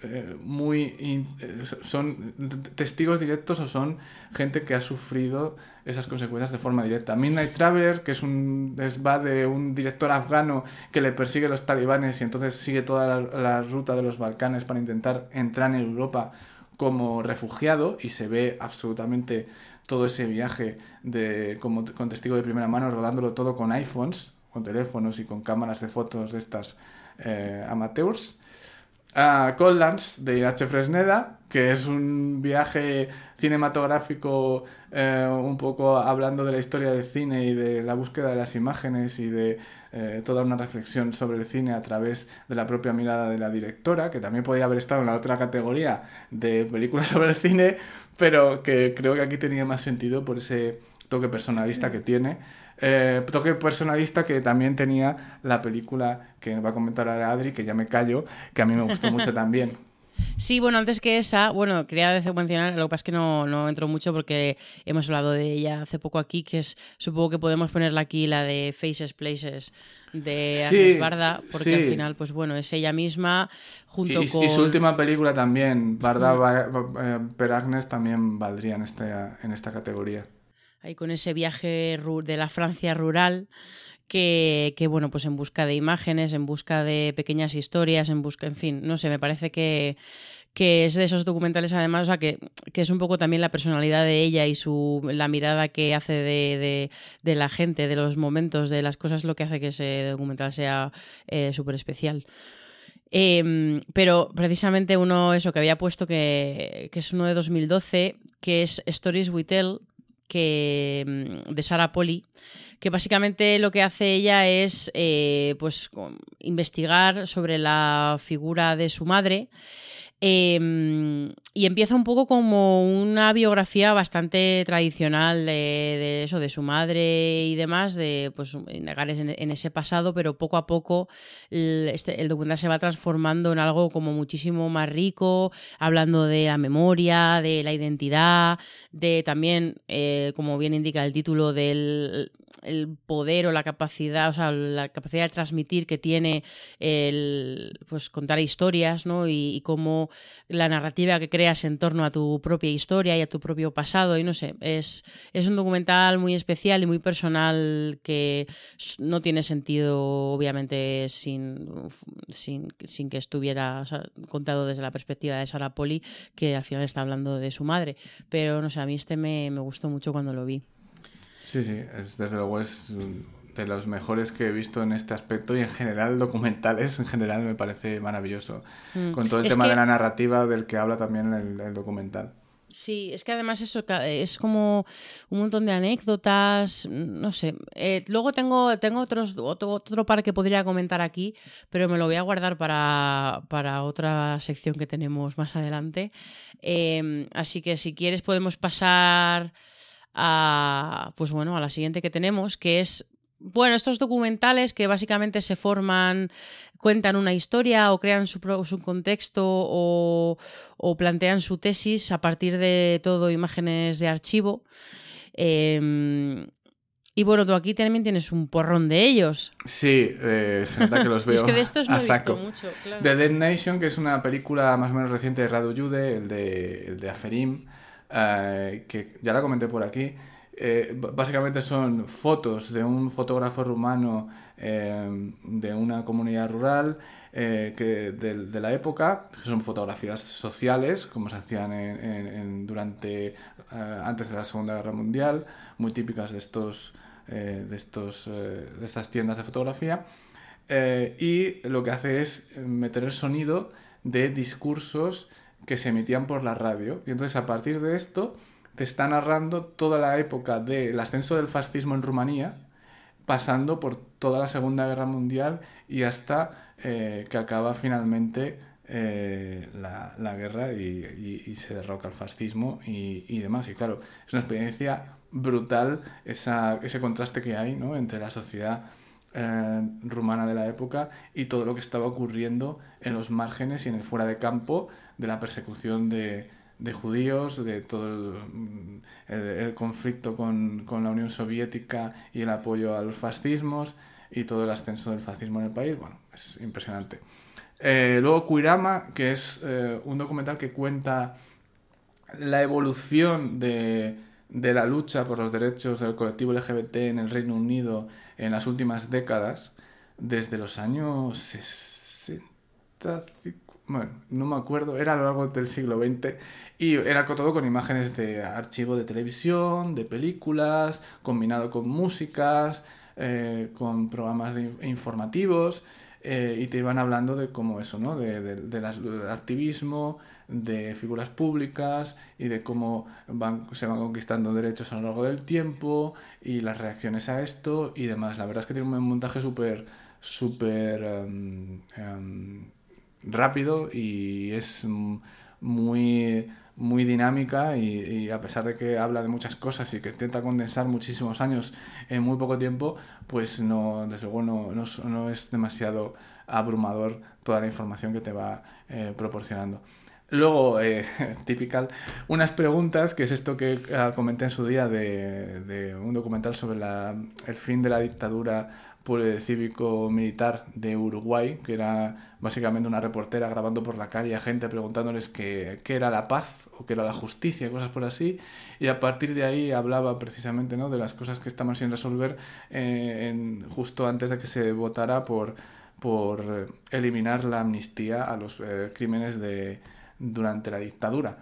son testigos directos o son gente que ha sufrido esas consecuencias de forma directa. Midnight Traveler, que va de un director afgano que le persigue a los talibanes y entonces sigue toda la ruta de los Balcanes para intentar entrar en Europa como refugiado, y se ve absolutamente todo ese viaje con testigo de primera mano, rodándolo todo con iPhones, con teléfonos y con cámaras de fotos de estas amateurs. Coldlands, de Irache Fresneda, que es un viaje cinematográfico un poco hablando de la historia del cine y de la búsqueda de las imágenes y de toda una reflexión sobre el cine a través de la propia mirada de la directora, que también podría haber estado en la otra categoría de películas sobre el cine, pero que creo que aquí tenía más sentido por ese toque personalista que tiene. Toque personalista que también tenía la película que va a comentar ahora Adri, que ya me callo, que a mí me gustó mucho también. Sí, bueno, antes que esa, quería mencionar, lo que pasa es que no entro mucho porque hemos hablado de ella hace poco aquí, que supongo que podemos ponerla aquí, la de Faces, Places, de Agnes Varda, porque al final, pues bueno, es ella misma, junto con... Y su última película también, Varda per Agnes, también valdría en esta categoría. Ahí con ese viaje de la Francia rural, que bueno, pues en busca de imágenes, en busca de pequeñas historias, en fin, no sé, me parece que es de esos documentales, además, o sea, que es un poco también la personalidad de ella y la mirada que hace de la gente, de los momentos, de las cosas, lo que hace que ese documental sea súper especial. Pero precisamente eso que había puesto, que es uno de 2012, que es Stories We Tell, de Sarah Polley, que básicamente lo que hace ella es investigar sobre la figura de su madre, y empieza un poco como una biografía bastante tradicional de eso, de su madre y demás, de pues indagar en ese pasado, pero poco a poco el documental se va transformando en algo como muchísimo más rico, hablando de la memoria, de la identidad, de también, como bien indica el título, del el poder o la capacidad, o sea, la capacidad de transmitir que tiene pues contar historias, ¿no? Y cómo la narrativa que creas en torno a tu propia historia y a tu propio pasado, y no sé, es un documental muy especial y muy personal, que no tiene sentido, obviamente, sin que estuviera, o sea, contado desde la perspectiva de Sarah Polley, que al final está hablando de su madre. Pero no sé, a mí me gustó mucho cuando lo vi. Sí, desde luego es de los mejores que he visto en este aspecto, y en general documentales, en general me parece maravilloso, con todo el tema de la narrativa del que habla también el documental. Sí, es que además eso es como un montón de anécdotas, no sé. Luego tengo otro par que podría comentar aquí, pero me lo voy a guardar para otra sección que tenemos más adelante. Así que si quieres podemos pasar a la siguiente que tenemos, que es, bueno, estos documentales que básicamente cuentan una historia o crean su contexto o plantean su tesis a partir de todo imágenes de archivo. Y bueno, tú aquí también tienes un porrón de ellos. Sí, se nota que los veo. Es que de estos no he saco. visto mucho, claro. The Dead Nation, que es una película más o menos reciente de Radu Jude, el de Aferim, que ya la comenté por aquí. básicamente son fotos de un fotógrafo rumano de una comunidad rural de la época. Son fotografías sociales, como se hacían antes de la Segunda Guerra Mundial, muy típicas de estas tiendas de fotografía. Y lo que hace es meter el sonido de discursos que se emitían por la radio. Y entonces, a partir de esto, te está narrando toda la época del ascenso del fascismo en Rumanía, pasando por toda la Segunda Guerra Mundial y hasta que acaba finalmente la guerra y se derroca el fascismo y demás. Y claro, es una experiencia brutal ese contraste que hay, ¿no?, entre la sociedad rumana de la época y todo lo que estaba ocurriendo en los márgenes y en el fuera de campo de la persecución de judíos, de todo el conflicto con la Unión Soviética y el apoyo a los fascismos y todo el ascenso del fascismo en el país. Bueno, es impresionante. Luego Kuirama, que es un documental que cuenta la evolución de la lucha por los derechos del colectivo LGBT en el Reino Unido en las últimas décadas, desde los años 60, bueno, no me acuerdo, era a lo largo del siglo XX, y era todo con imágenes de archivo de televisión, de películas, combinado con músicas, con programas informativos, y te iban hablando de cómo eso, ¿no?, del activismo, de figuras públicas y de cómo se van conquistando derechos a lo largo del tiempo y las reacciones a esto y demás. La verdad es que tiene un montaje súper rápido y es muy, muy dinámica y a pesar de que habla de muchas cosas y que intenta condensar muchísimos años en muy poco tiempo, pues no, desde luego no es demasiado abrumador toda la información que te va proporcionando. Luego, typical, unas preguntas, que es esto que comenté en su día de un documental sobre el fin de la dictadura cívico-militar de Uruguay, que era básicamente una reportera grabando por la calle a gente preguntándoles qué era la paz o qué era la justicia, cosas por así, y a partir de ahí hablaba precisamente, ¿no?, de las cosas que estaban sin resolver justo antes de que se votara por eliminar la amnistía a los crímenes durante la dictadura.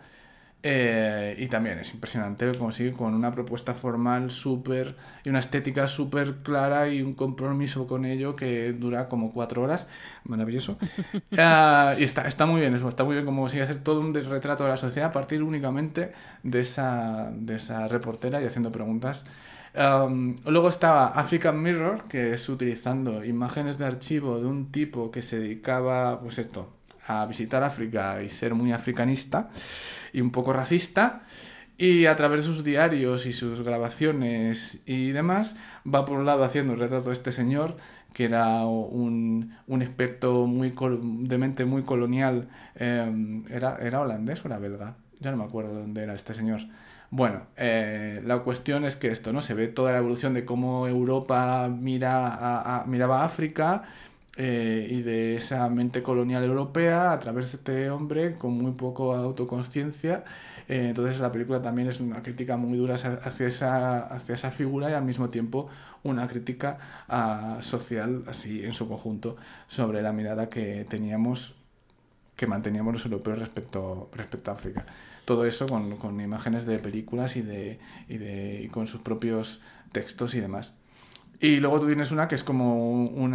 Y también es impresionante cómo sigue con una propuesta formal y una estética súper clara y un compromiso con ello que dura como 4 horas. Maravilloso. Y está muy bien eso, está muy bien cómo sigue hacer todo un retrato de la sociedad a partir únicamente de esa reportera y haciendo preguntas. Luego estaba African Mirror, que es utilizando imágenes de archivo de un tipo que se dedicaba, pues esto, a visitar África y ser muy africanista y un poco racista, y a través de sus diarios y sus grabaciones y demás va por un lado haciendo el retrato de este señor que era un experto de mente muy colonial. ¿Era holandés o era belga? Ya no me acuerdo de dónde era este señor. Bueno, la cuestión es que esto, ¿no?, se ve toda la evolución de cómo Europa miraba a África, y de esa mente colonial europea a través de este hombre con muy poco autoconsciencia. Entonces la película también es una crítica muy dura hacia esa figura y al mismo tiempo una crítica social así en su conjunto sobre la mirada que manteníamos los europeos respecto a África. Todo eso con imágenes de películas y con sus propios textos y demás. Y luego tú tienes una que es como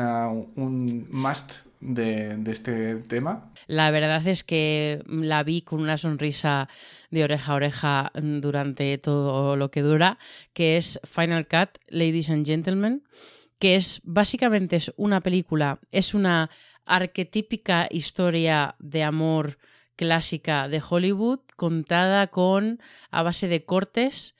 un must de este tema. La verdad es que la vi con una sonrisa de oreja a oreja durante todo lo que dura, que es Final Cut, Ladies and Gentlemen, que básicamente es una película, es una arquetípica historia de amor clásica de Hollywood contada a base de cortes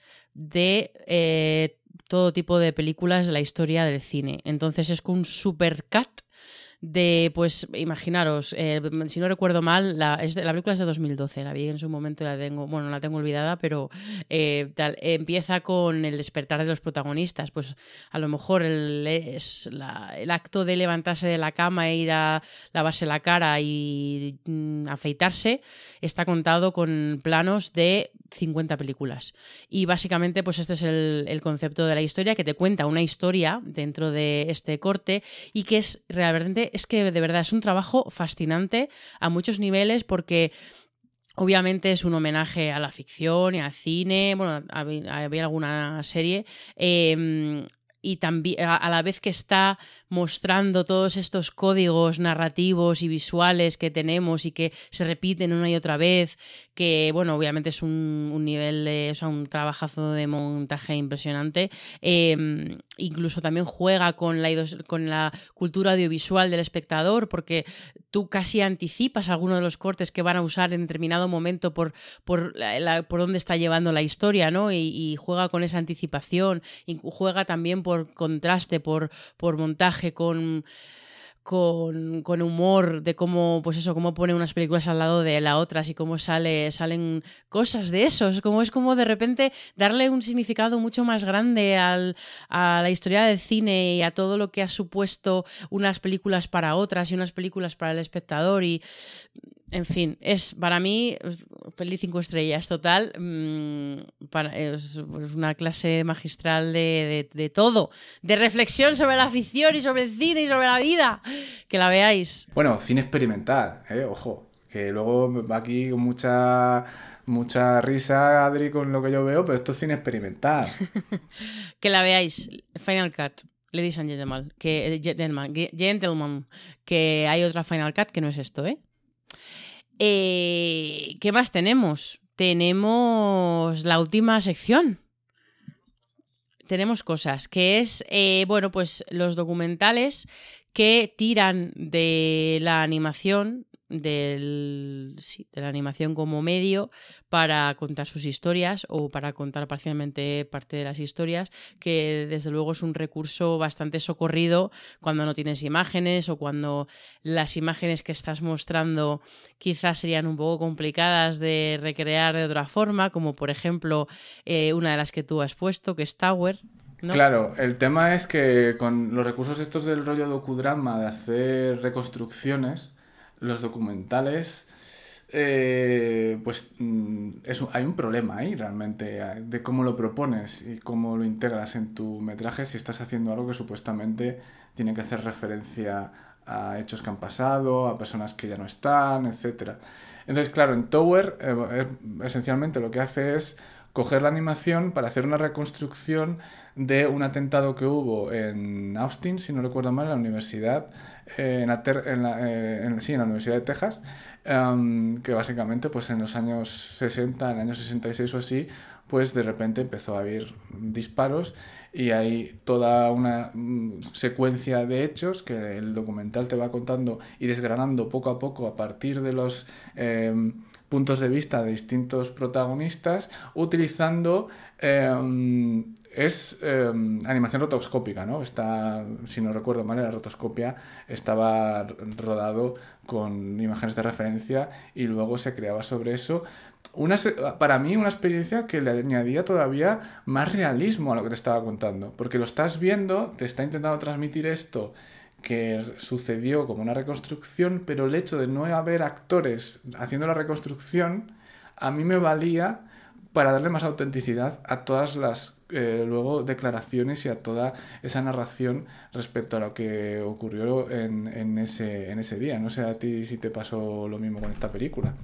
de todo tipo de películas de la historia del cine. Entonces es un supercut pues imaginaros, si no recuerdo mal, la película es de 2012, la vi en su momento y la tengo olvidada, pero empieza con el despertar de los protagonistas. Pues a lo mejor el acto de levantarse de la cama e ir a lavarse la cara y afeitarse está contado con planos de 50 películas. Y básicamente pues este es el concepto de la historia, que te cuenta una historia dentro de este corte y que es realmente, es que de verdad es un trabajo fascinante a muchos niveles, porque obviamente es un homenaje a la ficción y al cine. Bueno, había alguna serie, y también a la vez que está mostrando todos estos códigos narrativos y visuales que tenemos y que se repiten una y otra vez, que bueno, obviamente es un nivel de, o sea, un trabajazo de montaje impresionante. Incluso también juega con la cultura audiovisual del espectador, porque tú casi anticipas algunos de los cortes que van a usar en determinado momento por dónde está llevando la historia, ¿no? Y juega con esa anticipación, y juega también por contraste, por montaje, con humor, de cómo, pues eso, cómo pone unas películas al lado de las otras y cómo salen cosas de eso. Es como de repente darle un significado mucho más grande a la historia del cine y a todo lo que ha supuesto unas películas para otras y unas películas para el espectador. Y en fin, es para mí peli 5 estrellas total. Es una clase magistral de todo, de reflexión sobre la ficción y sobre el cine y sobre la vida. Que la veáis. Bueno, cine experimental, ojo, que luego va aquí con mucha risa, Adri, con lo que yo veo, pero esto es cine experimental. Que la veáis. Final Cut. Ladies and gentlemen, gentlemen, que hay otra Final Cut que no es esto, ¿eh? ¿Qué más tenemos? Tenemos la última sección. Tenemos cosas, que es, bueno, pues los documentales que tiran de la animación, de la animación como medio para contar sus historias o para contar parcialmente parte de las historias, que desde luego es un recurso bastante socorrido cuando no tienes imágenes o cuando las imágenes que estás mostrando quizás serían un poco complicadas de recrear de otra forma, como por ejemplo una de las que tú has puesto, que es Tower, ¿no? Claro, el tema es que con los recursos estos del rollo docudrama, de hacer reconstrucciones, los documentales, pues hay un problema ahí realmente de cómo lo propones y cómo lo integras en tu metraje si estás haciendo algo que supuestamente tiene que hacer referencia a hechos que han pasado, a personas que ya no están, etcétera. Entonces, claro, en Tower esencialmente lo que hace es coger la animación para hacer una reconstrucción de un atentado que hubo en Austin, si no recuerdo mal, en la universidad, en la Universidad de Texas, que básicamente pues en los años 60, en el año 66 o así, pues de repente empezó a haber disparos y hay toda una secuencia de hechos que el documental te va contando y desgranando poco a poco a partir de los puntos de vista de distintos protagonistas, utilizando animación rotoscópica, ¿no? Si no recuerdo mal, la rotoscopia estaba rodado con imágenes de referencia y luego se creaba sobre eso. Para mí una experiencia que le añadía todavía más realismo a lo que te estaba contando, porque lo estás viendo, te está intentando transmitir esto que sucedió como una reconstrucción, pero el hecho de no haber actores haciendo la reconstrucción a mí me valía para darle más autenticidad a todas las luego declaraciones y a toda esa narración respecto a lo que ocurrió en ese día. No sé a ti si te pasó lo mismo con esta película.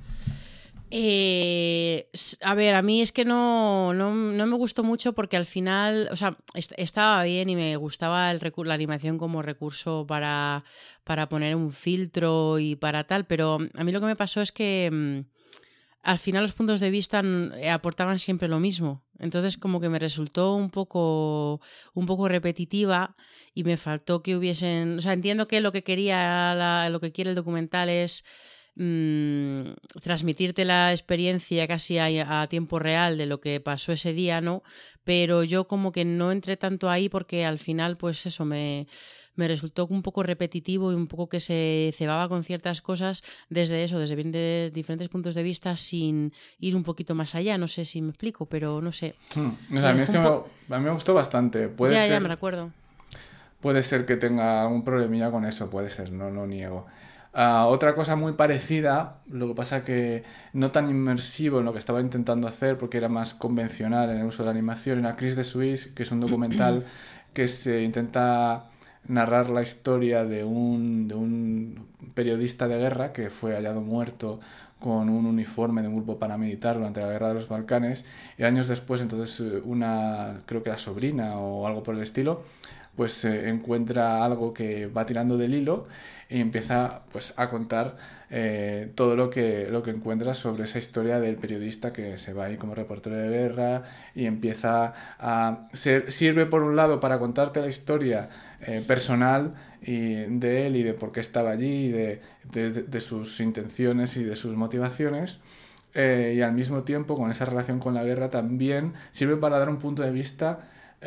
A ver, a mí es que no me gustó mucho porque al final, o sea, estaba bien y me gustaba la animación como recurso para poner un filtro y para tal, pero a mí lo que me pasó es que al final los puntos de vista aportaban siempre lo mismo. Entonces como que me resultó un poco repetitiva y me faltó que hubiesen... O sea, entiendo que lo que quiere el documental es transmitirte la experiencia casi a tiempo real de lo que pasó ese día, ¿no? Pero yo como que no entré tanto ahí porque al final, pues eso, me resultó un poco repetitivo y un poco que se cebaba con ciertas cosas desde eso, desde diferentes puntos de vista sin ir un poquito más allá. No sé si me explico, pero no sé. O sea, a mí es que a mí me gustó bastante. Ya me recuerdo. Puede ser que tenga algún problemilla con eso, puede ser, no lo niego. Otra cosa muy parecida, lo que pasa que no tan inmersivo en lo que estaba intentando hacer, porque era más convencional en el uso de la animación, era Chris de Suisse, que es un documental que se intenta narrar la historia de un periodista de guerra que fue hallado muerto con un uniforme de un grupo paramilitar durante la guerra de los Balcanes, y años después entonces creo que era sobrina o algo por el estilo, pues encuentra algo que va tirando del hilo y empieza pues a contar todo lo que encuentra sobre esa historia del periodista que se va ahí como reportero de guerra y empieza sirve por un lado para contarte la historia personal de él y de por qué estaba allí y de sus intenciones y de sus motivaciones. Y al mismo tiempo, con esa relación con la guerra, también sirve para dar un punto de vista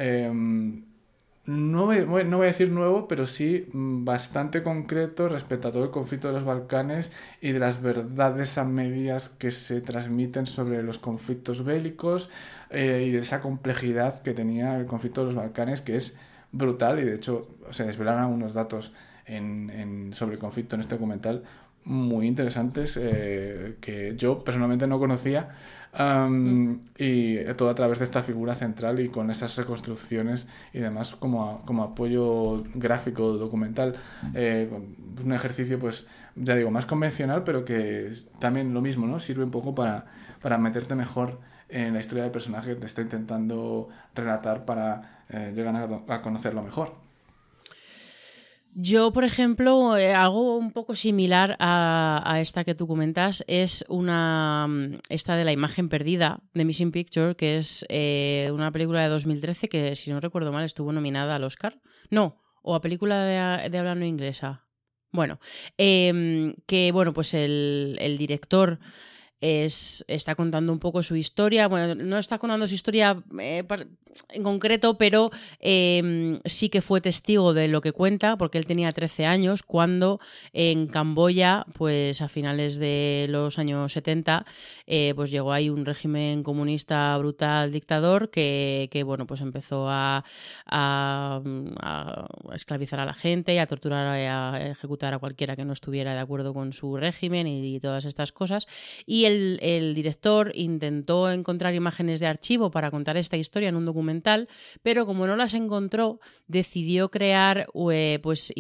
no voy a decir nuevo, pero sí bastante concreto respecto a todo el conflicto de los Balcanes y de las verdades a medias que se transmiten sobre los conflictos bélicos y de esa complejidad que tenía el conflicto de los Balcanes, que es brutal, y de hecho se desvelan algunos datos sobre el conflicto en este documental muy interesantes que yo personalmente no conocía. Y todo a través de esta figura central y con esas reconstrucciones y demás como apoyo gráfico documental, un ejercicio pues ya digo más convencional, pero que también lo mismo, ¿no? Sirve un poco para meterte mejor en la historia del personaje que te está intentando relatar para llegar a conocerlo mejor. Yo, por ejemplo, algo un poco similar a esta que tú comentas es esta de La imagen perdida, de Missing Picture, que es una película de 2013 que, si no recuerdo mal, estuvo nominada al Oscar. No, o a película de habla no inglesa. Bueno, que bueno, pues el director está contando un poco su historia. Bueno, no está contando su historia en concreto, pero sí que fue testigo de lo que cuenta, porque él tenía 13 años cuando en Camboya, pues a finales de los años 70, pues llegó ahí un régimen comunista brutal, dictador, que bueno, pues empezó a esclavizar a la gente y a torturar y a ejecutar a cualquiera que no estuviera de acuerdo con su régimen y todas estas cosas. Y el director intentó encontrar imágenes de archivo para contar esta historia en un documental, pero como no las encontró, decidió crear pues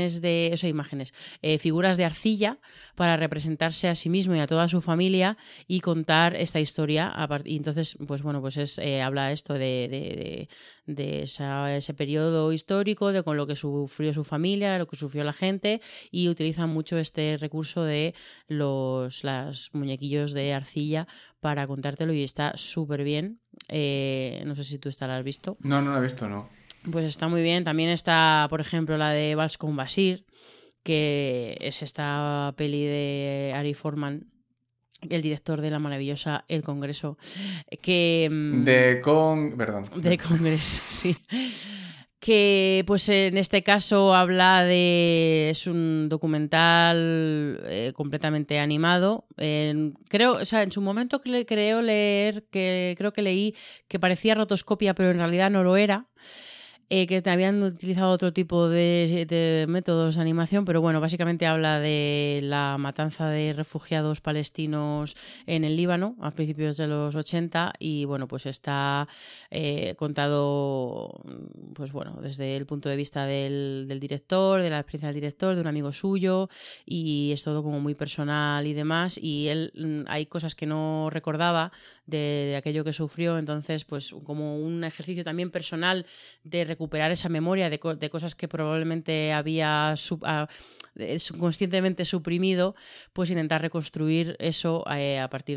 figuras de arcilla para representarse a sí mismo y a toda su familia y contar esta historia. Y entonces, pues bueno, pues habla esto de ese periodo histórico, de con lo que sufrió su familia, lo que sufrió la gente, y utiliza mucho este recurso de los muñequillos de arcilla para contártelo y está súper bien. No sé si tú esta la has visto. No la he visto, no. Pues está muy bien. También está, por ejemplo, la de Vals con Basir, que es esta peli de Ari Forman, el director de la maravillosa El Congreso, que... Perdón. De Congreso, sí. Que pues en este caso es un documental completamente animado. Creo, o sea, en su momento creo que leí que parecía rotoscopia, pero en realidad no lo era. Que habían utilizado otro tipo de métodos de animación, pero bueno, básicamente habla de la matanza de refugiados palestinos en el Líbano a principios de los 80 y bueno, pues está contado pues bueno, desde el punto de vista del director, de la experiencia del director, de un amigo suyo, y es todo como muy personal y demás, y él hay cosas que no recordaba de aquello que sufrió, entonces pues como un ejercicio también personal de recuperar esa memoria de cosas que probablemente había subconscientemente suprimido, pues intentar reconstruir eso a partir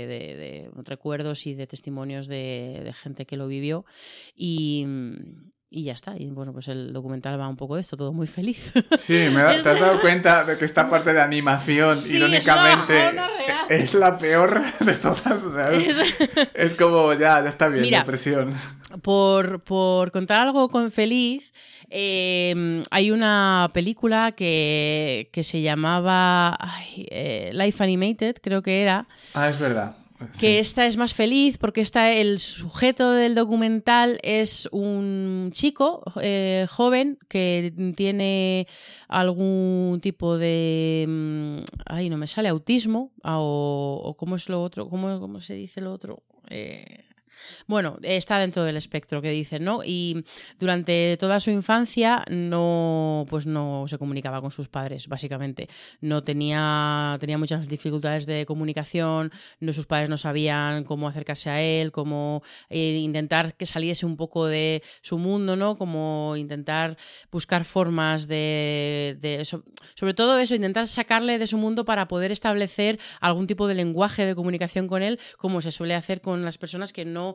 de recuerdos y de testimonios de gente que lo vivió. Y y ya está. Y bueno, pues el documental va un poco de esto, todo muy feliz. Sí, te has dado cuenta de que esta parte de animación, Sí, irónicamente, es una real. es la peor de todas. O sea, es como, ya está bien, Mira, depresión. Por contar algo con feliz, hay una película que se llamaba Life Animated, creo que era. Ah, es verdad. Que Sí. esta es más feliz porque el sujeto del documental es un chico joven que tiene algún tipo de... no me sale, autismo o ¿cómo es lo otro? ¿Cómo se dice lo otro? Bueno, está dentro del espectro que dicen, ¿no? Y durante toda su infancia pues no se comunicaba con sus padres, básicamente. No tenía muchas dificultades de comunicación, sus padres no sabían cómo acercarse a él, cómo intentar que saliese un poco de su mundo, ¿no? Como intentar buscar formas sobre todo eso, intentar sacarle de su mundo para poder establecer algún tipo de lenguaje de comunicación con él, como se suele hacer con las personas que no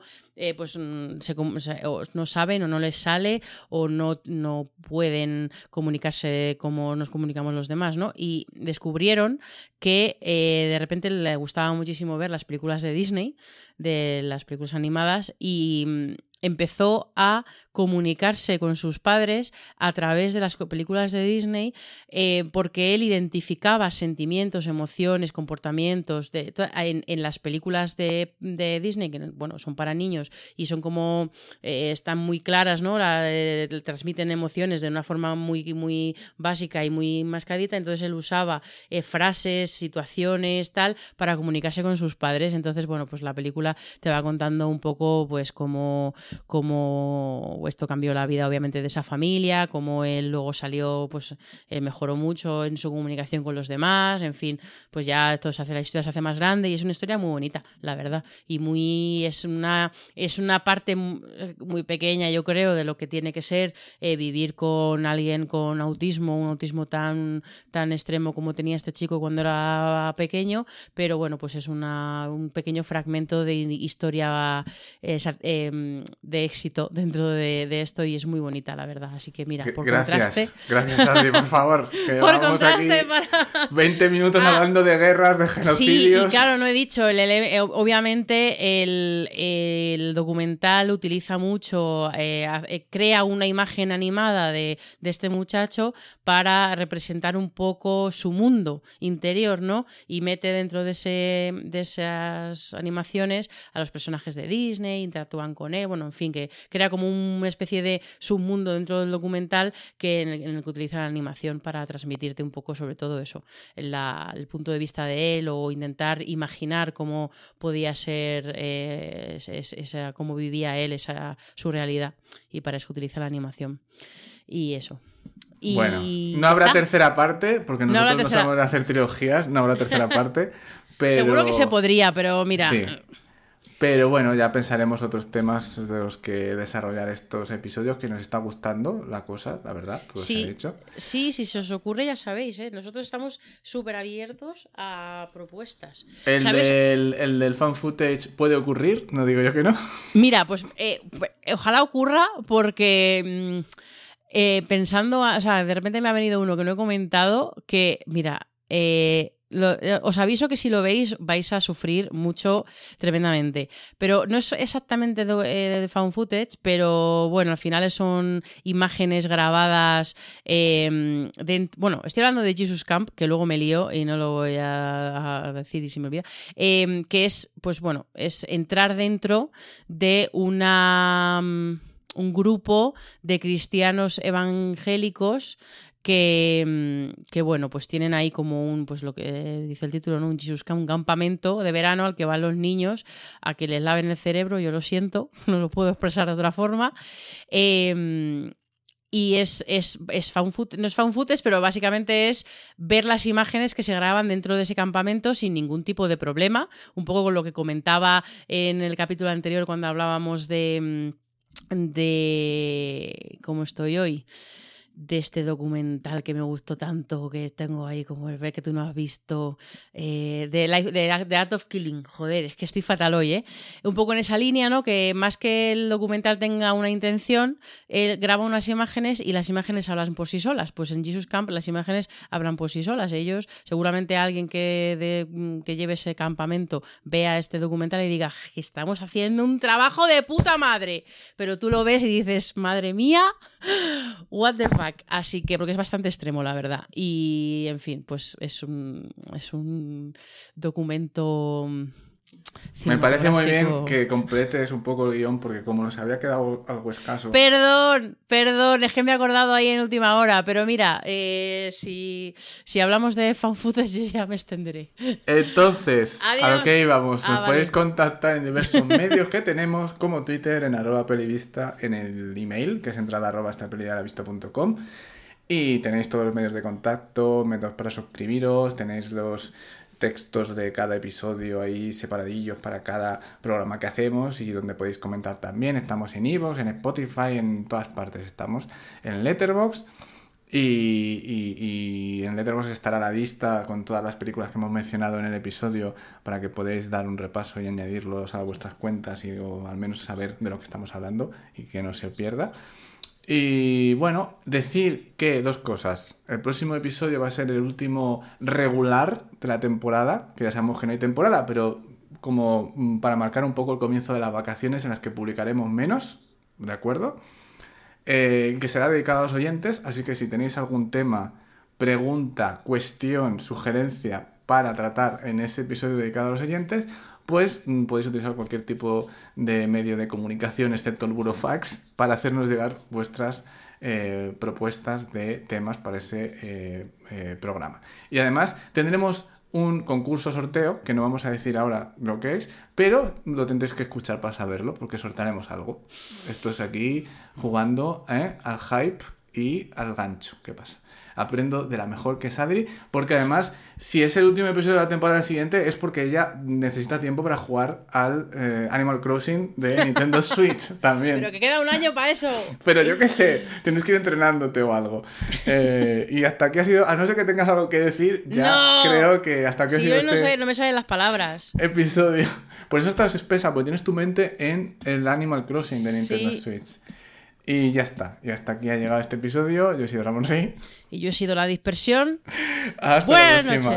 no saben o no les sale o no pueden comunicarse como nos comunicamos los demás, ¿no? Y descubrieron que de repente le gustaba muchísimo ver las películas de Disney, de las películas animadas, y empezó a comunicarse con sus padres a través de las películas de Disney, porque él identificaba sentimientos, emociones, comportamientos en las películas de Disney, que bueno, son para niños y son como están muy claras, ¿no? Transmiten emociones de una forma muy, muy básica y muy mascadita. Entonces él usaba frases, situaciones, tal, para comunicarse con sus padres. Entonces, bueno, pues la película te va contando un poco pues cómo esto cambió la vida obviamente de esa familia, cómo él luego salió, pues mejoró mucho en su comunicación con los demás, en fin, pues ya la historia se hace más grande y es una historia muy bonita, la verdad, y es una parte muy pequeña, yo creo, de lo que tiene que ser vivir con alguien con autismo, un autismo tan extremo como tenía este chico cuando era pequeño, pero bueno, pues es un pequeño fragmento de historia de éxito dentro de esto y es muy bonita, la verdad. Así que mira, por contraste... Gracias, Adri, por favor. Que por contraste, aquí 20 minutos hablando de guerras, de genocidios... Sí, y claro, no he dicho, obviamente el documental utiliza mucho, crea una imagen animada de este muchacho para representar un poco su mundo interior, ¿no? Y mete dentro de esas animaciones a los personajes de Disney, interactúan con él, bueno, en fin, que crea como una especie de submundo dentro del documental en el que utiliza la animación para transmitirte un poco sobre todo eso, el punto de vista de él o intentar imaginar cómo podía ser cómo vivía él, su realidad, y para eso utiliza la animación. Y eso. Y bueno, no habrá tercera parte, porque nosotros no sabemos de hacer trilogías, no habrá tercera parte, pero... Seguro que se podría, pero mira... Sí. Pero bueno, ya pensaremos otros temas de los que desarrollar estos episodios, que nos está gustando la cosa, la verdad, todo se ha dicho. Sí, si se os ocurre ya sabéis, ¿eh? Nosotros estamos súper abiertos a propuestas. El del fan footage puede ocurrir, no digo yo que no. Mira, pues ojalá ocurra porque pensando, o sea, de repente me ha venido uno que no he comentado, que mira... os aviso que si lo veis vais a sufrir mucho tremendamente, pero no es exactamente de found footage, pero bueno, al final son imágenes grabadas bueno, estoy hablando de Jesus Camp, que luego me lío y no lo voy a decir y se me olvida, que es, pues bueno, es entrar dentro de un grupo de cristianos evangélicos que bueno, pues tienen ahí como pues lo que dice el título, ¿no? Un campamento de verano al que van los niños a que les laven el cerebro, yo lo siento, no lo puedo expresar de otra forma. Y es found footage, no es found footage, pero básicamente es ver las imágenes que se graban dentro de ese campamento sin ningún tipo de problema, un poco con lo que comentaba en el capítulo anterior cuando hablábamos de ¿cómo estoy hoy? este documental que me gustó tanto, que tengo ahí como el ver que tú no has visto, de Art of Killing. Joder, es que estoy fatal hoy, ¿eh? Un poco en esa línea, ¿no? Que más que el documental tenga una intención, él graba unas imágenes y las imágenes hablan por sí solas. Pues en Jesus Camp las imágenes hablan por sí solas. Ellos, seguramente alguien que lleve ese campamento vea este documental y diga, estamos haciendo un trabajo de puta madre. Pero tú lo ves y dices, madre mía, what the fuck. Así que, porque es bastante extremo, la verdad. Y, en fin, pues es un documento... Me parece muy bien que completes un poco el guión, porque como nos había quedado algo escaso... Perdón, es que me he acordado ahí en última hora, pero mira, si hablamos de fan footage ya me extenderé. Entonces, Adiós. a lo que íbamos, nos vale. podéis contactar en diversos medios que tenemos, como Twitter, en @pelivista, en el email, que es entrada@estapelidalavisto.com, y tenéis todos los medios de contacto, métodos para suscribiros, tenéis los textos de cada episodio ahí separadillos para cada programa que hacemos y donde podéis comentar también. Estamos en iVoox, en Spotify, en todas partes estamos, en Letterboxd. Y en Letterboxd estará la lista con todas las películas que hemos mencionado en el episodio para que podáis dar un repaso y añadirlos a vuestras cuentas o al menos saber de lo que estamos hablando y que no se pierda. Y bueno, decir que dos cosas. El próximo episodio va a ser el último regular de la temporada, que ya sabemos que no hay temporada, pero como para marcar un poco el comienzo de las vacaciones en las que publicaremos menos, ¿de acuerdo? Que será dedicado a los oyentes, así que si tenéis algún tema, pregunta, cuestión, sugerencia para tratar en ese episodio dedicado a los oyentes, pues podéis utilizar cualquier tipo de medio de comunicación, excepto el burofax, para hacernos llegar vuestras propuestas de temas para ese programa. Y además tendremos un concurso sorteo, que no vamos a decir ahora lo que es, pero lo tendréis que escuchar para saberlo, porque sortearemos algo. Esto es aquí jugando al hype y al gancho. ¿Qué pasa? Aprendo de la mejor, que es Adri, porque además, si es el último episodio de la temporada siguiente, es porque ella necesita tiempo para jugar al Animal Crossing de Nintendo Switch también. Pero que queda un año para eso. Pero yo qué sé, tienes que ir entrenándote o algo. Y hasta aquí ha sido, a no ser que tengas algo que decir, ya No. Creo que hasta aquí ha Si sido yo no me salen las palabras. episodio. Por eso estás espesa, porque tienes tu mente en el Animal Crossing de Nintendo Sí. Switch. Y ya está. Y hasta aquí ha llegado este episodio. Yo he sido Ramón Rey. Y yo he sido la dispersión. Hasta la Buenas próxima. noches.